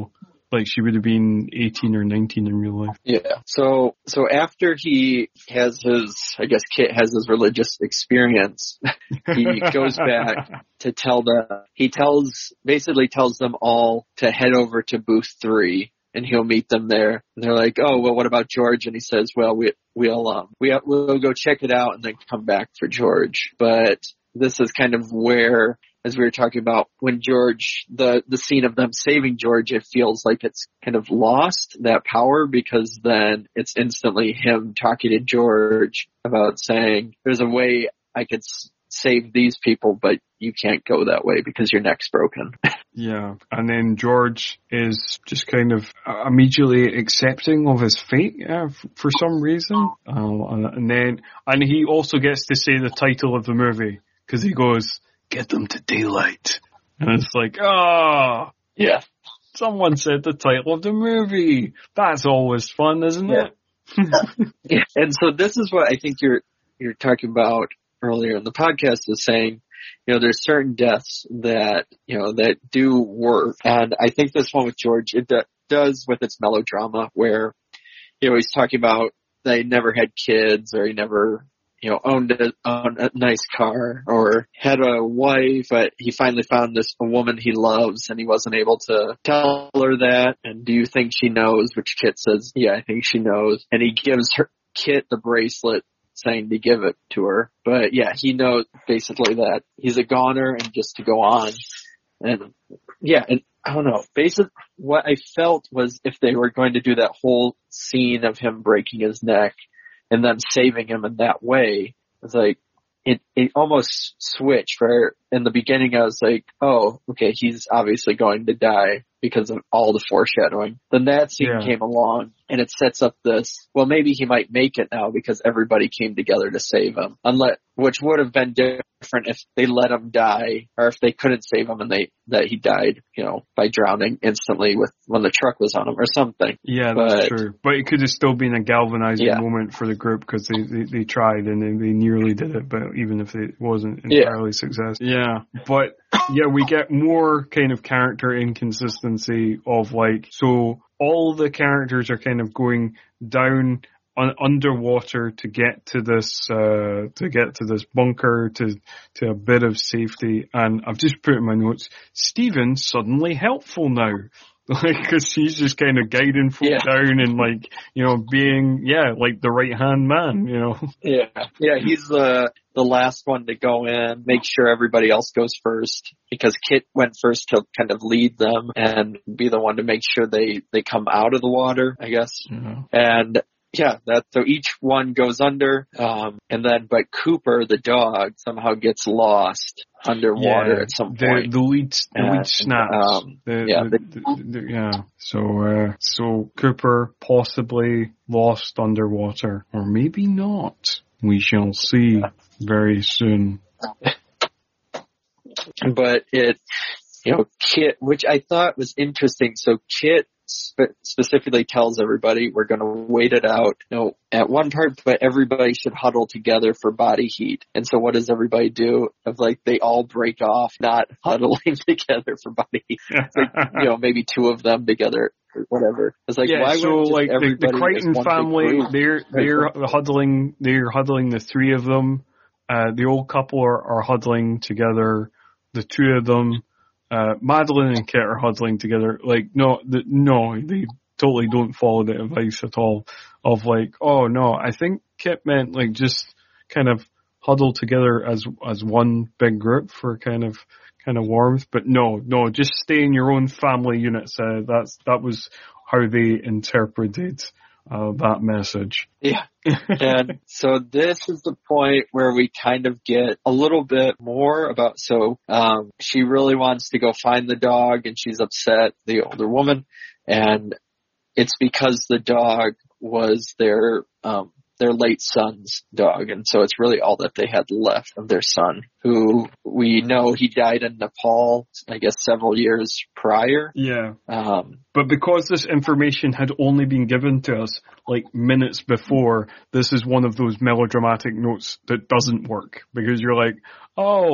like she would have been eighteen or nineteen in real life. Yeah. So, so after he has his, I guess Kit has his religious experience, he goes back to tell the, he tells, basically tells them all to head over to booth three and he'll meet them there. And they're like, oh, well, what about George? And he says, well, we, we'll, um, we, we'll go check it out and then come back for George. But this is kind of where, as we were talking about, when George, the, the scene of them saving George, it feels like it's kind of lost that power, because then it's instantly him talking to George about saying, there's a way I could s- save these people, but you can't go that way because your neck's broken. Yeah. And then George is just kind of immediately accepting of his fate, yeah, f- for some reason. Uh, and then, and he also gets to say the title of the movie, because he goes, get them to daylight. And it's like, oh, Yeah. someone said the title of the movie. That's always fun, isn't Yeah. it? Yeah. And so this is what I think you're, you're talking about earlier in the podcast, is saying, you know, there's certain deaths that, you know, that do work. And I think this one with George, it do, does with its melodrama, where, you know, he's talking about that he never had kids, or he never, you know, owned a, owned a nice car, or had a wife, but he finally found this a woman he loves, and he wasn't able to tell her that. And do you think she knows? Which Kit says, yeah, I think she knows. And he gives her Kit the bracelet, saying to give it to her. But yeah, he knows basically that he's a goner and just to go on. And yeah, and I don't know, basically what I felt was, if they were going to do that whole scene of him breaking his neck and then saving him in that way, it's like, it, it almost switched, where in the beginning I was like, oh, okay, he's obviously going to die because of all the foreshadowing. Then that scene Yeah. came along, and it sets up this, well, maybe he might make it now because everybody came together to save him. Unless, which would have been different if they let him die, or if they couldn't save him and they, that he died, you know, by drowning instantly with, when the truck was on him or something. Yeah, that's But- true. But it could have still been a galvanizing Yeah. moment for the group, because they, they, they tried and they, they nearly did it, but even if it wasn't Yeah. entirely success. Yeah. But yeah, we get more kind of character inconsistency of like, so all the characters are kind of going down un- underwater to get to this, uh, to get to this bunker, to, to a bit of safety. And I've just put in my notes, Steven's suddenly helpful now. Like, cause he's just kind of guiding folk Yeah. down and like, you know, being, yeah, like the right hand man, you know. Yeah. Yeah, he's the the last one to go in, make sure everybody else goes first, because Kit went first to kind of lead them and be the one to make sure they, they come out of the water, I guess. Yeah. And yeah, that, so each one goes under, um, and then, but Cooper, the dog, somehow gets lost underwater Yeah, at some the, point. the lead, the And, lead snaps. um, the, yeah, the, the, the, yeah. So, uh, so Cooper possibly lost underwater, or maybe not. We shall see very soon. But it, you know, Kit, which I thought was interesting. So Kit spe- specifically tells everybody, we're going to wait it out. You know, at one part, but everybody should huddle together for body heat. And so what does everybody do? Of like, they all break off, not huddling together for body heat. It's like, you know, maybe two of them together or whatever. It's like, yeah, why so wouldn't just like the, everybody the as Crichton one big family, group? they're they're huddling, they're huddling the three of them. Uh, the old couple are, are huddling together. The two of them, uh, Madeline and Kit are huddling together. Like, no, the, no, they totally don't follow the advice at all of like, oh no, I think Kit meant like just kind of huddle together as as one big group for kind of kind of warmth. But no, no, just stay in your own family units. Uh, that's that was how they interpreted uh, that message. Yeah. And so this is the point where we kind of get a little bit more about, so um, she really wants to go find the dog, and she's upset, the older woman, and it's because the dog was their um, their late son's dog, and so it's really all that they had left of their son, who we know he died in Nepal, I guess several years prior. Yeah. Um, But because this information had only been given to us like minutes before, this is one of those melodramatic notes that doesn't work, because you're like, oh,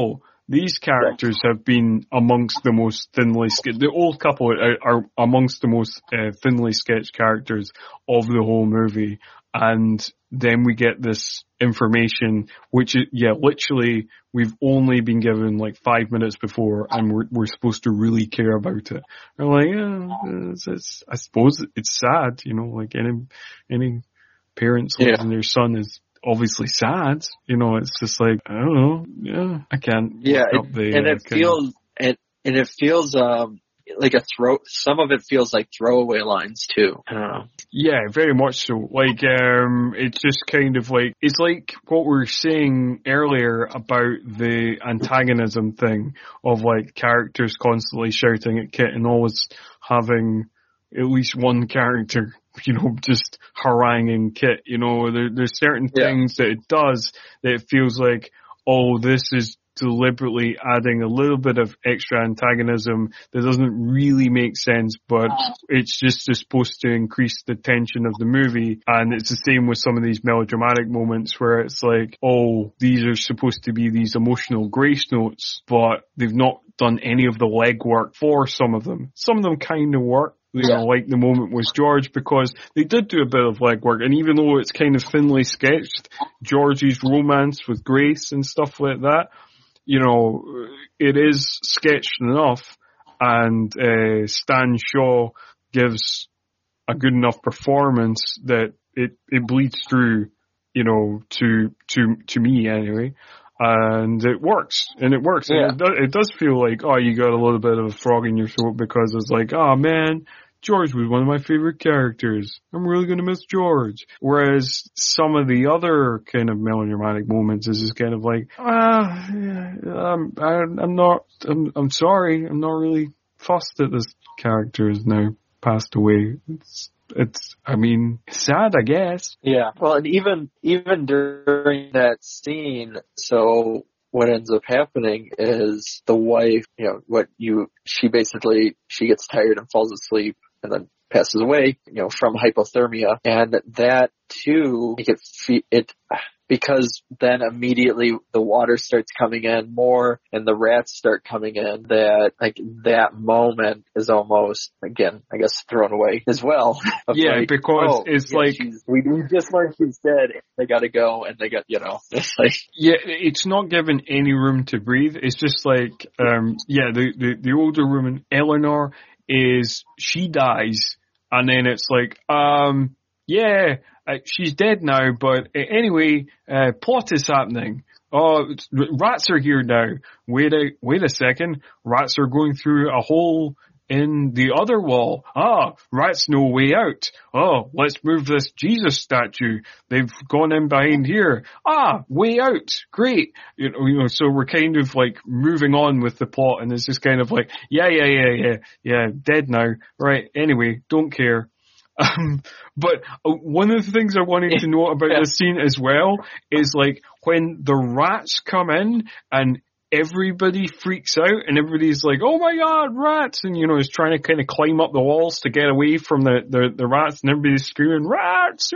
these characters have been amongst the most thinly sketched, the old couple are, are amongst the most uh, thinly sketched characters of the whole movie. And then we get this information, which is, yeah, literally we've only been given like five minutes before, and we're we're supposed to really care about it. We're like, yeah, it's, it's, I suppose it's sad, you know, like any any parents yeah. losing their son is obviously sad. You know, it's just like, I don't know, yeah, I can't. Yeah, look it, up the, and uh, it feels and and it feels um like a throw. Some of it feels like throwaway lines too. I don't know. Yeah, very much so. Like, um, it's just kind of like, it's like what we were saying earlier about the antagonism thing of like characters constantly shouting at Kit and always having at least one character, you know, just haranguing Kit. You know, there, there's certain Yeah. things that it does that it feels like, oh, this is deliberately adding a little bit of extra antagonism that doesn't really make sense, but it's just supposed to increase the tension of the movie. And it's the same with some of these melodramatic moments where it's like, oh, these are supposed to be these emotional grace notes, but they've not done any of the legwork for some of them. Some of them kind of work. You Yeah. know, like the moment with George, because they did do a bit of legwork, and even though it's kind of thinly sketched, George's romance with Grace and stuff like that, you know, it is sketched enough, and uh, Stan Shaw gives a good enough performance that it, it bleeds through, you know, to to to me anyway, and it works, and it works, Yeah. and it does, it does feel like, oh, you got a little bit of a frog in your throat, because it's like, oh man, George was one of my favorite characters. I'm really going to miss George. Whereas some of the other kind of melodramatic moments is just kind of like, ah, I'm, I'm not, I'm, I'm sorry, I'm not really fussed that this character is now passed away. It's, it's, I mean, sad, I guess. Yeah. Well, and even even during that scene, so what ends up happening is the wife, you know, what you, she basically, she gets tired and falls asleep and then passes away, you know, from hypothermia. And that too, it, it, because then immediately the water starts coming in more and the rats start coming in, that, like, that moment is almost, again, I guess, thrown away as well. Yeah, like, because oh, it's yeah, like, we, we just learned she's dead. They gotta go, and they got, you know, it's like, yeah, it's not given any room to breathe. It's just like, um, yeah, the, the, the older woman, Eleanor, is, she dies, and then it's like, um, yeah, uh, she's dead now, but uh, anyway, uh, plot is happening. Oh, it's, rats are here now. Wait a, wait a second. Rats are going through a hole in the other wall. Ah, rats no way out. Oh, let's move this Jesus statue. They've gone in behind here. Ah, way out. Great. You know, you know, so we're kind of like moving on with the plot, and it's just kind of like, yeah, yeah, yeah, yeah, yeah, dead now. Right. Anyway, don't care. Um, but uh, one of the things I wanted to note about this scene as well is like when the rats come in and everybody freaks out and everybody's like, oh my god, rats, and you know, is trying to kind of climb up the walls to get away from the, the, the rats, and everybody's screaming, rats,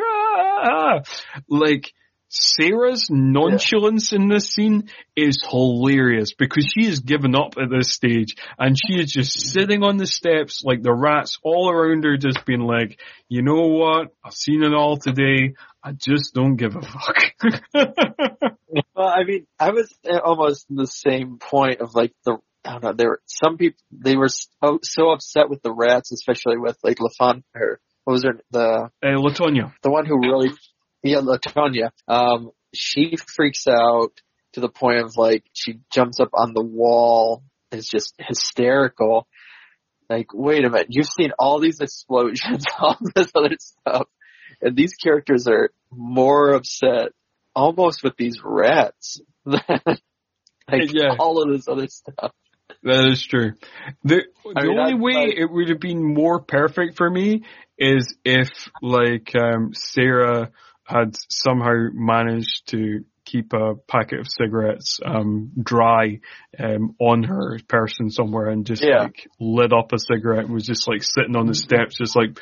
ah! Like, Sarah's nonchalance yeah. in this scene is hilarious, because she has given up at this stage and she is just sitting on the steps like the rats all around her, just being like, you know what, I've seen it all today, I just don't give a fuck. Well, I mean, I was almost in the same point of like the, I don't know, there were some people, they were so, so upset with the rats, especially with like LaFon, or what was her, the, uh, LaTonya. The one who really, yeah, LaTonya, um, she freaks out to the point of like, she jumps up on the wall, is just hysterical. Like, wait a minute, you've seen all these explosions, all this other stuff, and these characters are more upset almost with these rats than like yeah. all of this other stuff. That is true. The the I mean, only I, way I, it would have been more perfect for me is if, like, um, Sarah had somehow managed to keep a packet of cigarettes um, dry um, on her person somewhere, and just yeah. like lit up a cigarette and was just like sitting on the steps, just like,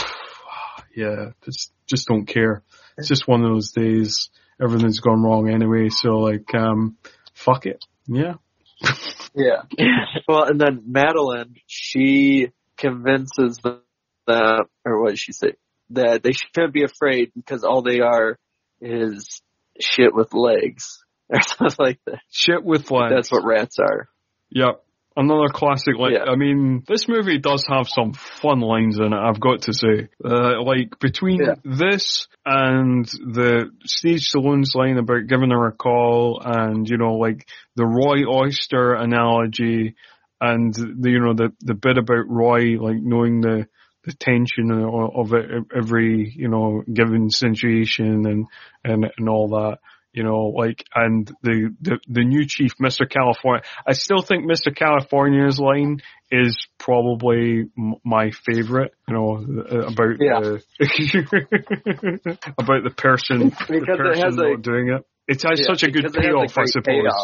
yeah, just just don't care. It's just one of those days. Everything's gone wrong anyway, so like, um, fuck it. Yeah. Yeah. Well, and then Madeline, she convinces them that, or what did she say? That they shouldn't be afraid because all they are is shit with legs. Or something like that. Shit with legs. That's what rats are. Yep. Another classic, like, yeah. I mean, this movie does have some fun lines in it, I've got to say. Uh, like, between yeah. this and the Steve Stallone's line about giving her a call and, you know, like, the Roy Oyster analogy and, the, you know, the, the bit about Roy, like, knowing the, the tension of it, every, you know, given situation and, and, and all that. You know, like, and the, the, the new chief, Mister California. I still think Mister California's line is probably m- my favorite, you know, about yeah. the, about the person, because the person it has not a, doing it. It has yeah, such a good payoff, I suppose.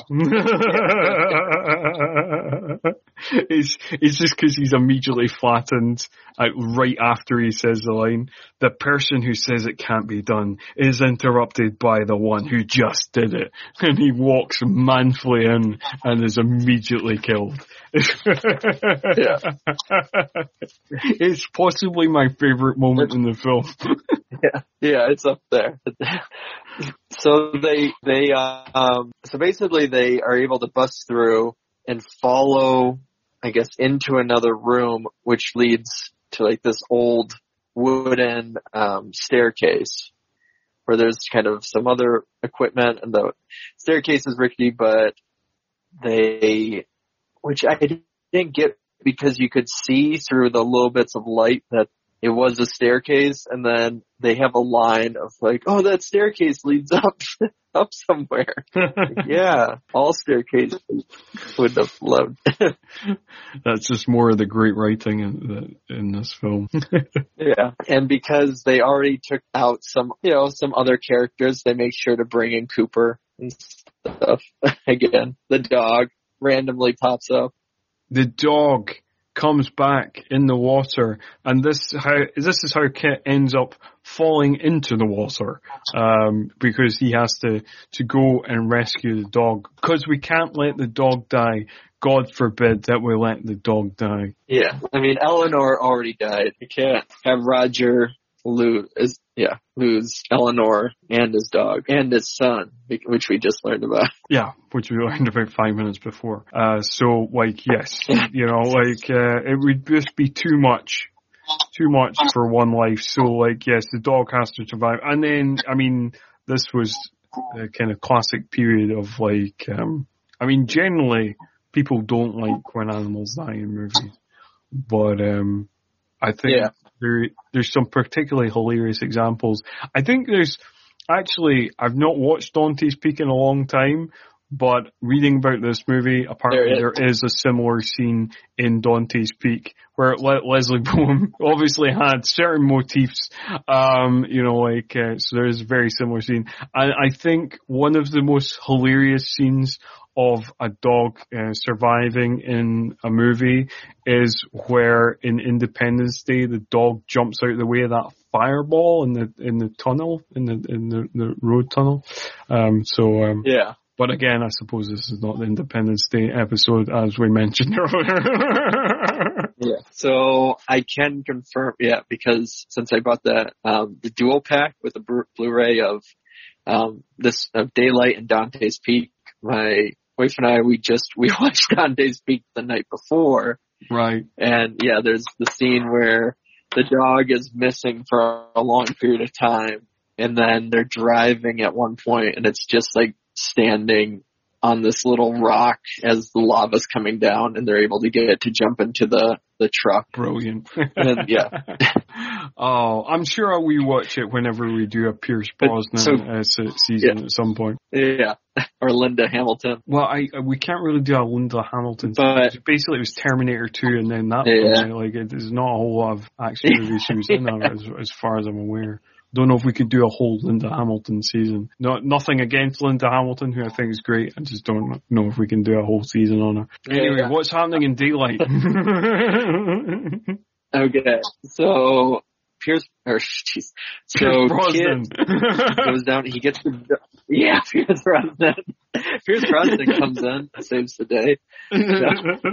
it's, it's just because he's immediately flattened uh, right after he says the line. The person who says it can't be done is interrupted by the one who just did it. And he walks manfully in and is immediately killed. yeah. It's possibly my favorite moment in the film. yeah, yeah, it's up there. So they, they, uh, um, so basically they are able to bust through and follow, I guess, into another room, which leads to like this old wooden, um, staircase where there's kind of some other equipment and the staircase is rickety, but they, which I didn't get because you could see through the little bits of light that it was a staircase, and then they have a line of like, oh, that staircase leads up, up somewhere. Like, yeah, all staircases would have loved. That's just more of the great writing in, the, in this film. Yeah, and because they already took out some, you know, some other characters, they make sure to bring in Cooper and stuff. Again, the dog randomly pops up. The dog comes back in the water, and this how this is how Kit ends up falling into the water, um, because he has to to go and rescue the dog. Because we can't let the dog die. God forbid that we let the dog die. Yeah, I mean Eleanor already died. You can't have Roger lose, yeah, lose Eleanor and his dog and his son, which we just learned about. Yeah, which we learned about five minutes before. Uh, so, like, yes, you know, like, uh, it would just be too much, too much for one life. So, like, yes, the dog has to survive. And then, I mean, this was the kind of classic period of, like, um, I mean, generally, people don't like when animals die in movies. But, um, I think yeah. there, there's some particularly hilarious examples. I think there's, actually, I've not watched Dante's Peak in a long time, but reading about this movie, apparently there is, there is a similar scene in Dante's Peak where Le- Leslie Bowen obviously had certain motifs, um, you know, like, uh, so there is a very similar scene. And I think one of the most hilarious scenes of a dog uh, surviving in a movie is where in Independence Day the dog jumps out of the way of that fireball in the in the tunnel in the in the, the road tunnel. Um, so um, yeah. But again, I suppose this is not the Independence Day episode as we mentioned earlier. Yeah. So I can confirm, yeah, because since I bought the um, the dual pack with the Blu-ray of um, this of Daylight and Dante's Peak, my wife and I, we just, we watched Dante's Peak the night before. Right. And yeah, there's the scene where the dog is missing for a long period of time. And then they're driving at one point and it's just like standing on this little rock as the lava's coming down and they're able to get it to jump into the, the truck. Brilliant. And then, yeah. Oh, I'm sure I'll rewatch it whenever we do a Pierce Brosnan so, uh, season yeah. at some point. Yeah. Or Linda Hamilton. Well, I we can't really do a Linda Hamilton. But basically, it was Terminator two, and then that. Yeah. One, like, it, there's not a whole lot of action movies she was in on it, as, as far as I'm aware. Don't know if we could do a whole Linda Hamilton season. No, nothing against Linda Hamilton, who I think is great. I just don't know if we can do a whole season on her. Anyway, yeah. What's happening in Daylight? Okay, so Pierce, or jeez, so Pierce Brosnan Kit goes down. He gets the yeah, Pierce Brosnan. Pierce Brosnan comes in, saves the day. No.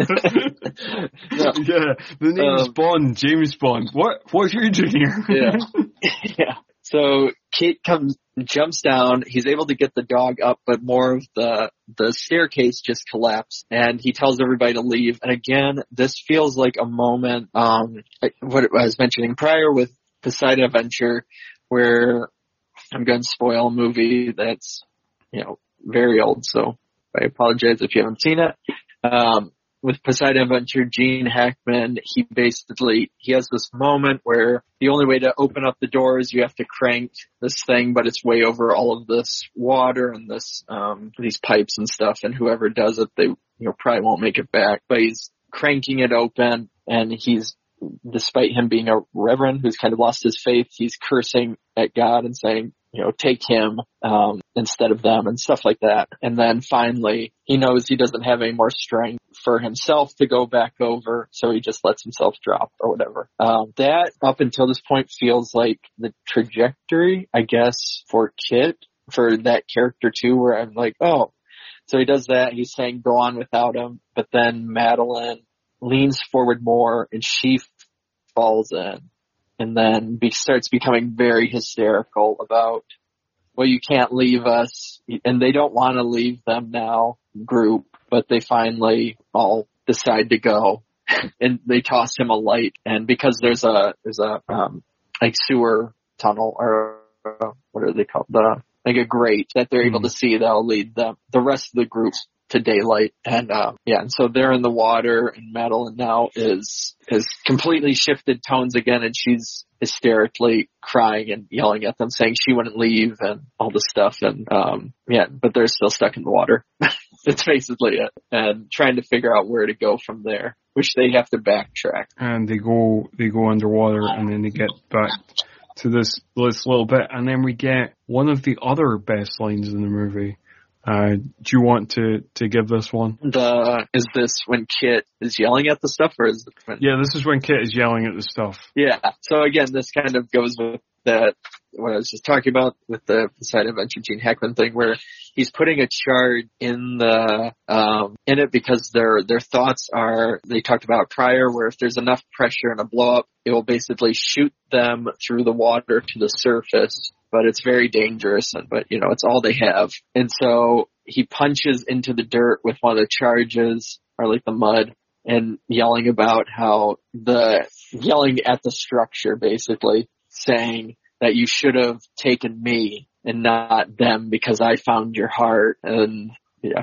No. Yeah, the name's Um, Bond, James Bond. What? What are you doing here? Yeah. Yeah. So Kit comes, jumps down. He's able to get the dog up, but more of the the staircase just collapsed, and he tells everybody to leave. And again, this feels like a moment, um, what I was mentioning prior with Poseidon Adventure, where I'm going to spoil a movie that's, you know, very old. So I apologize if you haven't seen it. Um, with Poseidon Adventure, Gene Hackman, he basically, he has this moment where the only way to open up the door is you have to crank this thing, but it's way over all of this water and this, um, these pipes and stuff, and whoever does it, they, you know, probably won't make it back. But he's cranking it open, and he's, despite him being a reverend who's kind of lost his faith, he's cursing at God and saying, you know, take him, um, instead of them and stuff like that. And then finally, he knows he doesn't have any more strength for himself to go back over, so he just lets himself drop or whatever. Um, that up until this point feels like the trajectory, I guess, for Kit, for that character too, where I'm like, oh, so he does that. He's saying go on without him, but then Madeline leans forward more and she falls in. And then be, starts becoming very hysterical about, well, you can't leave us. And they don't want to leave them now, group, but they finally all decide to go. And they toss him a light. And because there's a, there's a, um, like sewer tunnel, or uh, what are they called? The, like a grate that they're able to see that'll lead them, the rest of the group, to daylight. And uh yeah, and so they're in the water, and Madeline now is has completely shifted tones again, and she's hysterically crying and yelling at them, saying she wouldn't leave and all this stuff. And um yeah, but they're still stuck in the water. That's basically it. And trying to figure out where to go from there, which they have to backtrack. And they go they go underwater, and then they get back to this this little bit, and then we get one of the other best lines in the movie. Uh, do you want to, to give this one? The, is this when Kit is yelling at the stuff, or is it when... Yeah, this is when Kit is yelling at the stuff. Yeah. So again, this kind of goes with that, what I was just talking about with the Poseidon Adventure Gene Hackman thing, where he's putting a charge in the, um, in it because their, their thoughts are, they talked about prior, where if there's enough pressure in a blow up, it will basically shoot them through the water to the surface. But it's very dangerous, and but you know, it's all they have. And so he punches into the dirt with one of the charges, or like the mud, and yelling about how the, yelling at the structure, basically, saying that you should have taken me and not them because I found your heart. And yeah.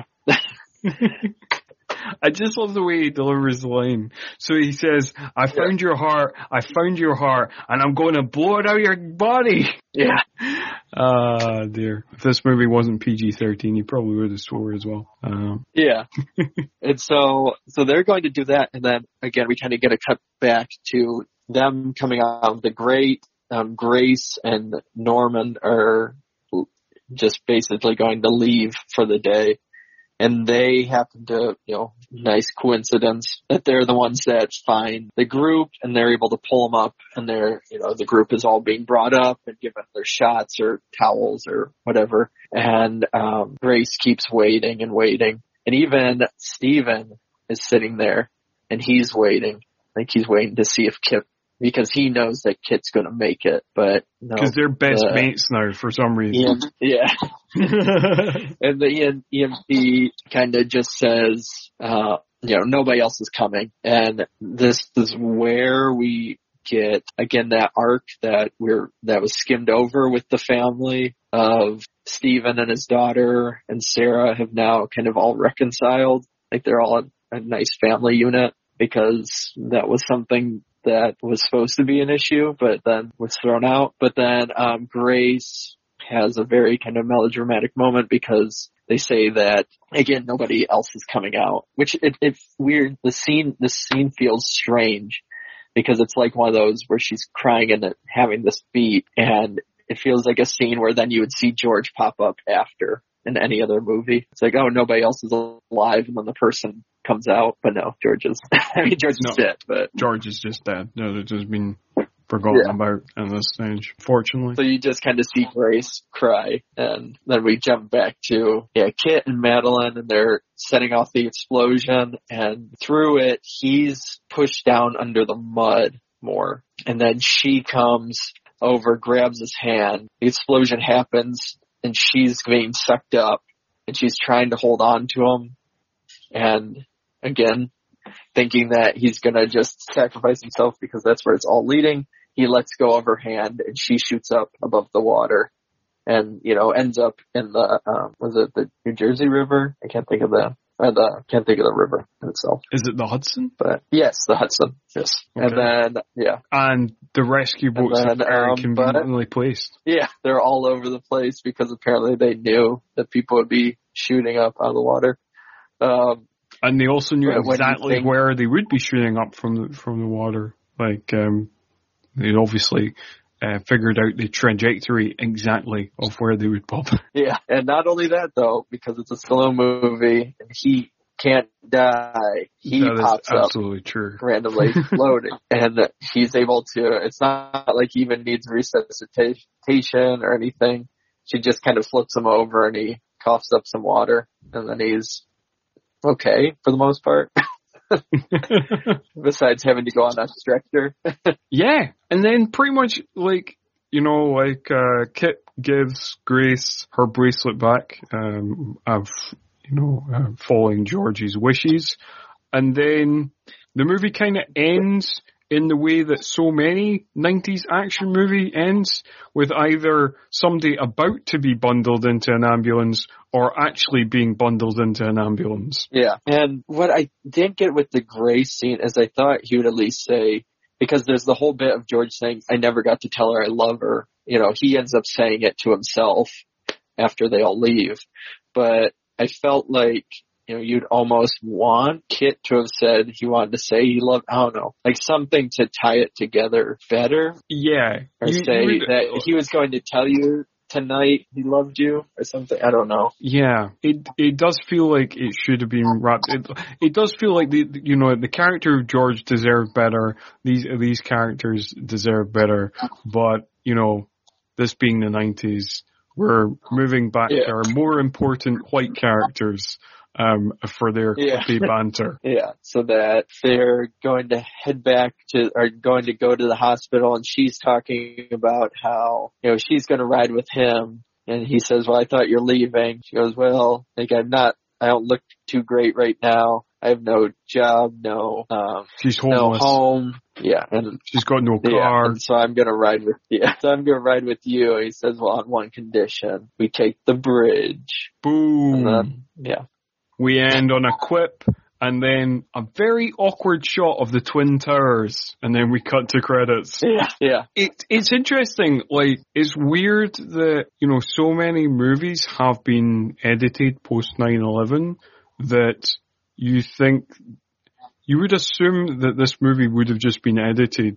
I just love the way he delivers the line. So he says, I found yeah. your heart, I found your heart, and I'm going to blow it out of your body. Yeah. Ah, uh, dear. If this movie wasn't P G thirteen, you probably would have swore as well. Um. Yeah. And so, so they're going to do that, and then, again, we kind of get a cut back to them coming out of the grate. Um, Grace and Norman are just basically going to leave for the day. And they happen to, you know, nice coincidence that they're the ones that find the group, and they're able to pull them up, and they're, you know, the group is all being brought up and given their shots or towels or whatever. And, um, Grace keeps waiting and waiting. And even Steven is sitting there, and he's waiting. Like he's waiting to see if Kit, because he knows that Kit's gonna make it, but no. Because they're best uh, mates now for some reason. Ian, yeah. And the Ian, E M P kind of just says, uh, you know, nobody else is coming. And this is where we get, again, that arc that we're, that was skimmed over with the family of Stephen and his daughter and Sarah have now kind of all reconciled. Like they're all a, a nice family unit, because that was something that was supposed to be an issue, but then was thrown out. But then, um, Grace has a very kind of melodramatic moment because they say that, again, nobody else is coming out, which it, it's weird. The scene, the scene feels strange because it's like one of those where she's crying and having this beat, and it feels like a scene where then you would see George pop up after in any other movie. It's like, oh, nobody else is alive, and then the person comes out, but no, George is, I mean, George is no, dead, but. George is just dead. No, there's just been forgotten Yeah. about at this stage, fortunately. So you just kind of see Grace cry, and then we jump back to, yeah, Kit and Madeline, and they're setting off the explosion, and through it, he's pushed down under the mud more, and then she comes over, grabs his hand, the explosion happens, and she's being sucked up, and she's trying to hold on to him, and again, thinking that he's gonna just sacrifice himself because that's where it's all leading, he lets go of her hand, and she shoots up above the water, and, you know, ends up in the, um, was it the New Jersey River? I can't think of the, uh, the, can't think of the river itself. Is it the Hudson? But yes, the Hudson, yes. Okay. And then, yeah. And the rescue boats then, are very um, conveniently placed. Yeah, they're all over the place because apparently they knew that people would be shooting up out of the water. Um, And they also knew When you exactly think- where they would be shooting up from the, from the water. Like, um, they obviously uh, figured out the trajectory exactly of where they would pop. yeah, and not only that though, because it's a Stallone movie and he can't die, he That is pops up absolutely true. randomly floating, and he's able to. It's not like he even needs resuscitation or anything. She just kind of flips him over, and he coughs up some water, and then he's okay for the most part. Besides having to go on a stretcher. Yeah, and then pretty much like, you know, like uh, Kit gives Grace her bracelet back, um, of, you know, uh, following George's wishes, and then the movie kind of ends in the way that so many nineties action movie ends, with either somebody about to be bundled into an ambulance or actually being bundled into an ambulance. Yeah. And what I didn't get with the Grace scene is I thought he would at least say, because there's the whole bit of George saying, I never got to tell her I love her. You know, he ends up saying it to himself after they all leave. But I felt like, you know, you'd almost want Kit to have said he wanted to say he loved, I don't know, like something to tie it together better. Yeah. Or you- say you would- that he was going to tell you tonight he loved you or something. I don't know. Yeah, it it does feel like it should have been wrapped. It, it does feel like the you know the character of George deserved better. These these characters deserve better, but you know, this being the nineties, we're moving back Yeah. to our more important white characters um for their Yeah. quippy banter. Yeah, so that they're going to head back to, or going to go to the hospital, and she's talking about how, you know, she's going to ride with him, and he says, well, I thought you're leaving. She goes, well, like, I'm not, I don't look too great right now. I have no job, no, um, She's no homeless. home. Yeah, and She's got no yeah, car. and so I'm going to ride with, yeah, so I'm going to ride with you. He says, well, on one condition, we take the bridge. Boom. And then, yeah. We end on a quip, and then a very awkward shot of the Twin Towers, and then we cut to credits. Yeah, yeah. It, it's interesting, like, it's weird that, you know, so many movies have been edited post nine eleven that you think, you would assume that this movie would have just been edited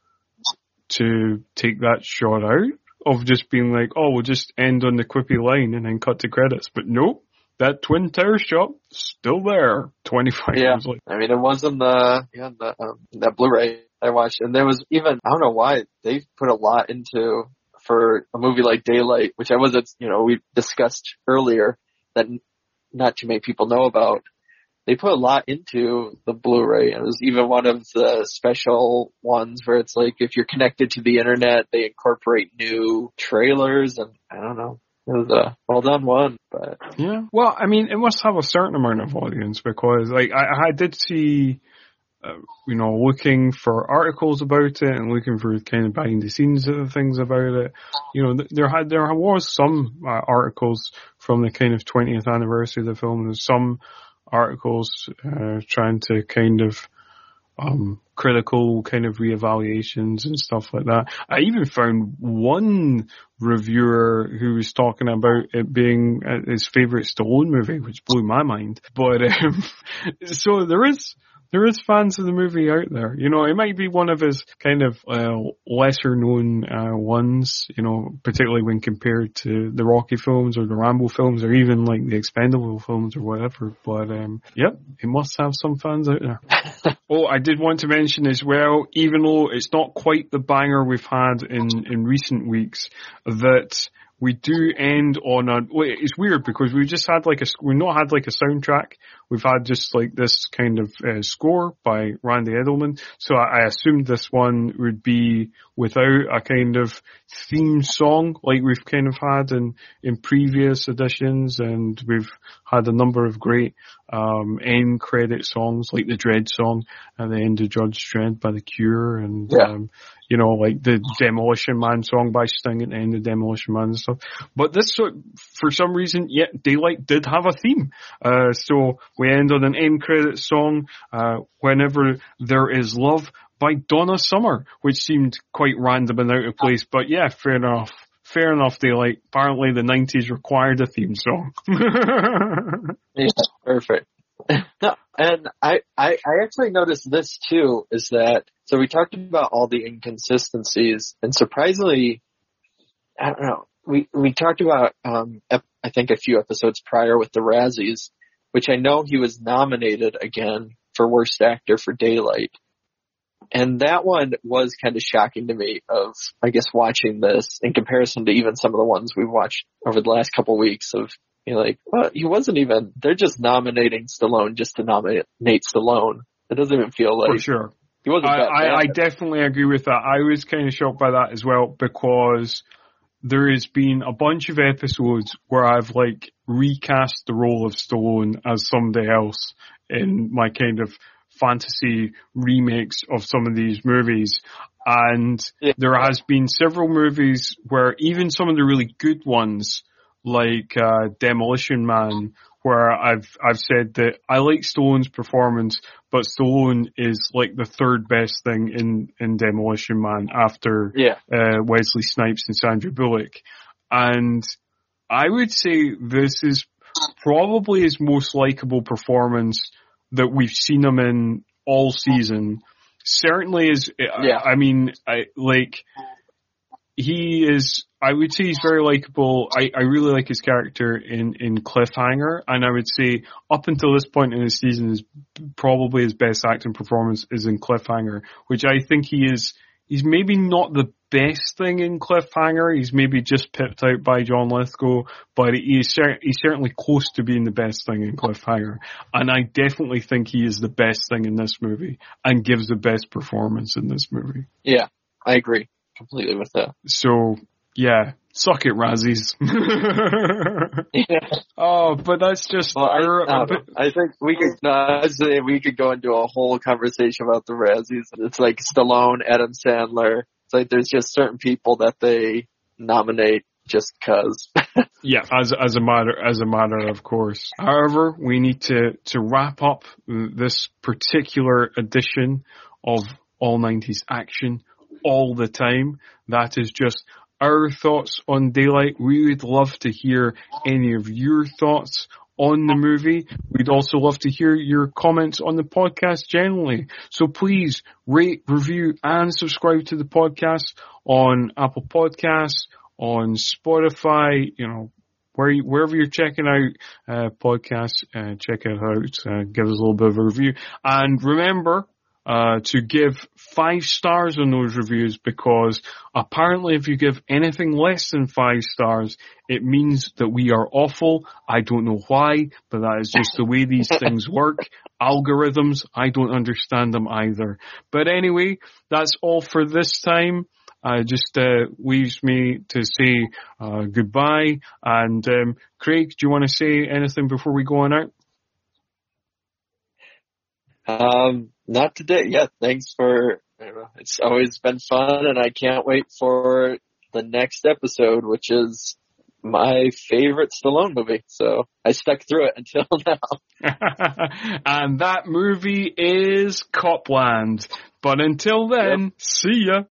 to take that shot out, of just being like, oh, we'll just end on the quippy line and then cut to credits. But nope. That Twin Tower shot, still there, twenty-five Yeah, years later. I mean, it wasn't the, yeah, the, um, that Blu-ray I watched, and there was even, I don't know why, they put a lot into, for a movie like Daylight, which I wasn't, you know, we discussed earlier, that not too many people know about. They put a lot into the Blu-ray. It was even one of the special ones where it's like, if you're connected to the internet, they incorporate new trailers, and I don't know. It was a well done one, but Yeah. Well, I mean, it must have a certain amount of audience, because, like, I, I did see, uh, you know, looking for articles about it and looking for kind of behind the scenes of things about it. You know, th- there had there was some uh, articles from the kind of twentieth anniversary of the film. There's some articles uh, trying to kind of um critical kind of reevaluations and stuff like that. I even found one reviewer who was talking about it being uh, his favorite Stallone movie, which blew my mind. But um, so there is there is fans of the movie out there. You know, it might be one of his kind of uh, lesser known uh, ones, you know, particularly when compared to the Rocky films or the Rambo films or even like the Expendable films or whatever. But, um, yep, he must have some fans out there. Oh, I did want to mention as well, even though it's not quite the banger we've had in, in recent weeks, that we do end on a, well, it's weird because we've just had like a, we've not had like a soundtrack. We've had just like this kind of uh, score by Randy Edelman. So I, I assumed this one would be without a kind of theme song like we've kind of had in, in previous editions. And we've had a number of great, um, end credit songs like the Dredd song at the end of Judge Dredd by The Cure and, yeah. um, you know, like the Demolition Man song by Sting at the end of Demolition Man and stuff. But this, for some reason, yeah, Daylight did have a theme. Uh, so we end on an end credit song, uh, Whenever There Is Love by Donna Summer, which seemed quite random and out of place. But yeah, fair enough. Fair enough, Daylight. Apparently the nineties required a theme song. Yeah, perfect. No, and I, I, I actually noticed this too, is that, so we talked about all the inconsistencies, and surprisingly, I don't know, we, we talked about, um, ep- I think a few episodes prior with the Razzies, which I know he was nominated again for Worst Actor for Daylight. And that one was kind of shocking to me of, I guess, watching this in comparison to even some of the ones we've watched over the last couple of weeks of, you know, like, well, he wasn't even, they're just nominating Stallone just to nominate Stallone. It doesn't even feel like. For sure. He wasn't I, that bad. I, I definitely agree with that. I was kind of shocked by that as well because there has been a bunch of episodes where I've like recast the role of Stallone as somebody else in my kind of fantasy remakes of some of these movies. And yeah. There has been several movies where even some of the really good ones, like uh, Demolition Man, where I've I've said that I like Stallone's performance, but Stallone is like the third best thing in, in Demolition Man after yeah. uh, Wesley Snipes and Sandra Bullock. And I would say this is probably his most likable performance that we've seen him in all season. Certainly is, yeah. I, I mean, I like, he is, I would say he's very likable. I, I really like his character in, in Cliffhanger, and I would say up until this point in the season is probably his best acting performance is in Cliffhanger, which I think he is, he's maybe not the best thing in Cliffhanger. He's maybe just pipped out by John Lithgow, but he's, he's certainly close to being the best thing in Cliffhanger. And I definitely think he is the best thing in this movie and gives the best performance in this movie. Yeah, I agree completely with that. So, yeah, suck it, Razzies. Yeah. Oh, but that's just. Well, I, er, uh, but, I think we could. No, I'd say we could go into a whole conversation about the Razzies. It's like Stallone, Adam Sandler. It's like there's just certain people that they nominate just cause. Yeah, as as a matter as a matter of course. However, we need to to wrap up this particular edition of All nineties Action all the time. That is just our thoughts on Daylight. We would love to hear any of your thoughts on the movie. We'd also love to hear your comments on the podcast generally. So please rate, review, and subscribe to the podcast on Apple Podcasts, on Spotify, you know, where you, wherever you're checking out uh, podcasts, uh, check it out. Uh, give us a little bit of a review. And remember, Uh, to give five stars on those reviews, because apparently if you give anything less than five stars, it means that we are awful. I don't know why, but that is just the way these things work. Algorithms, I don't understand them either. But anyway, that's all for this time. Uh, just uh, leaves me to say uh, goodbye. And um, Craig, do you want to say anything before we go on out? Um, not today. Yeah, thanks for, I don't know, it's always been fun, and I can't wait for the next episode, which is my favorite Stallone movie. So I stuck through it until now. And that movie is Copland. But until then, yep. See ya.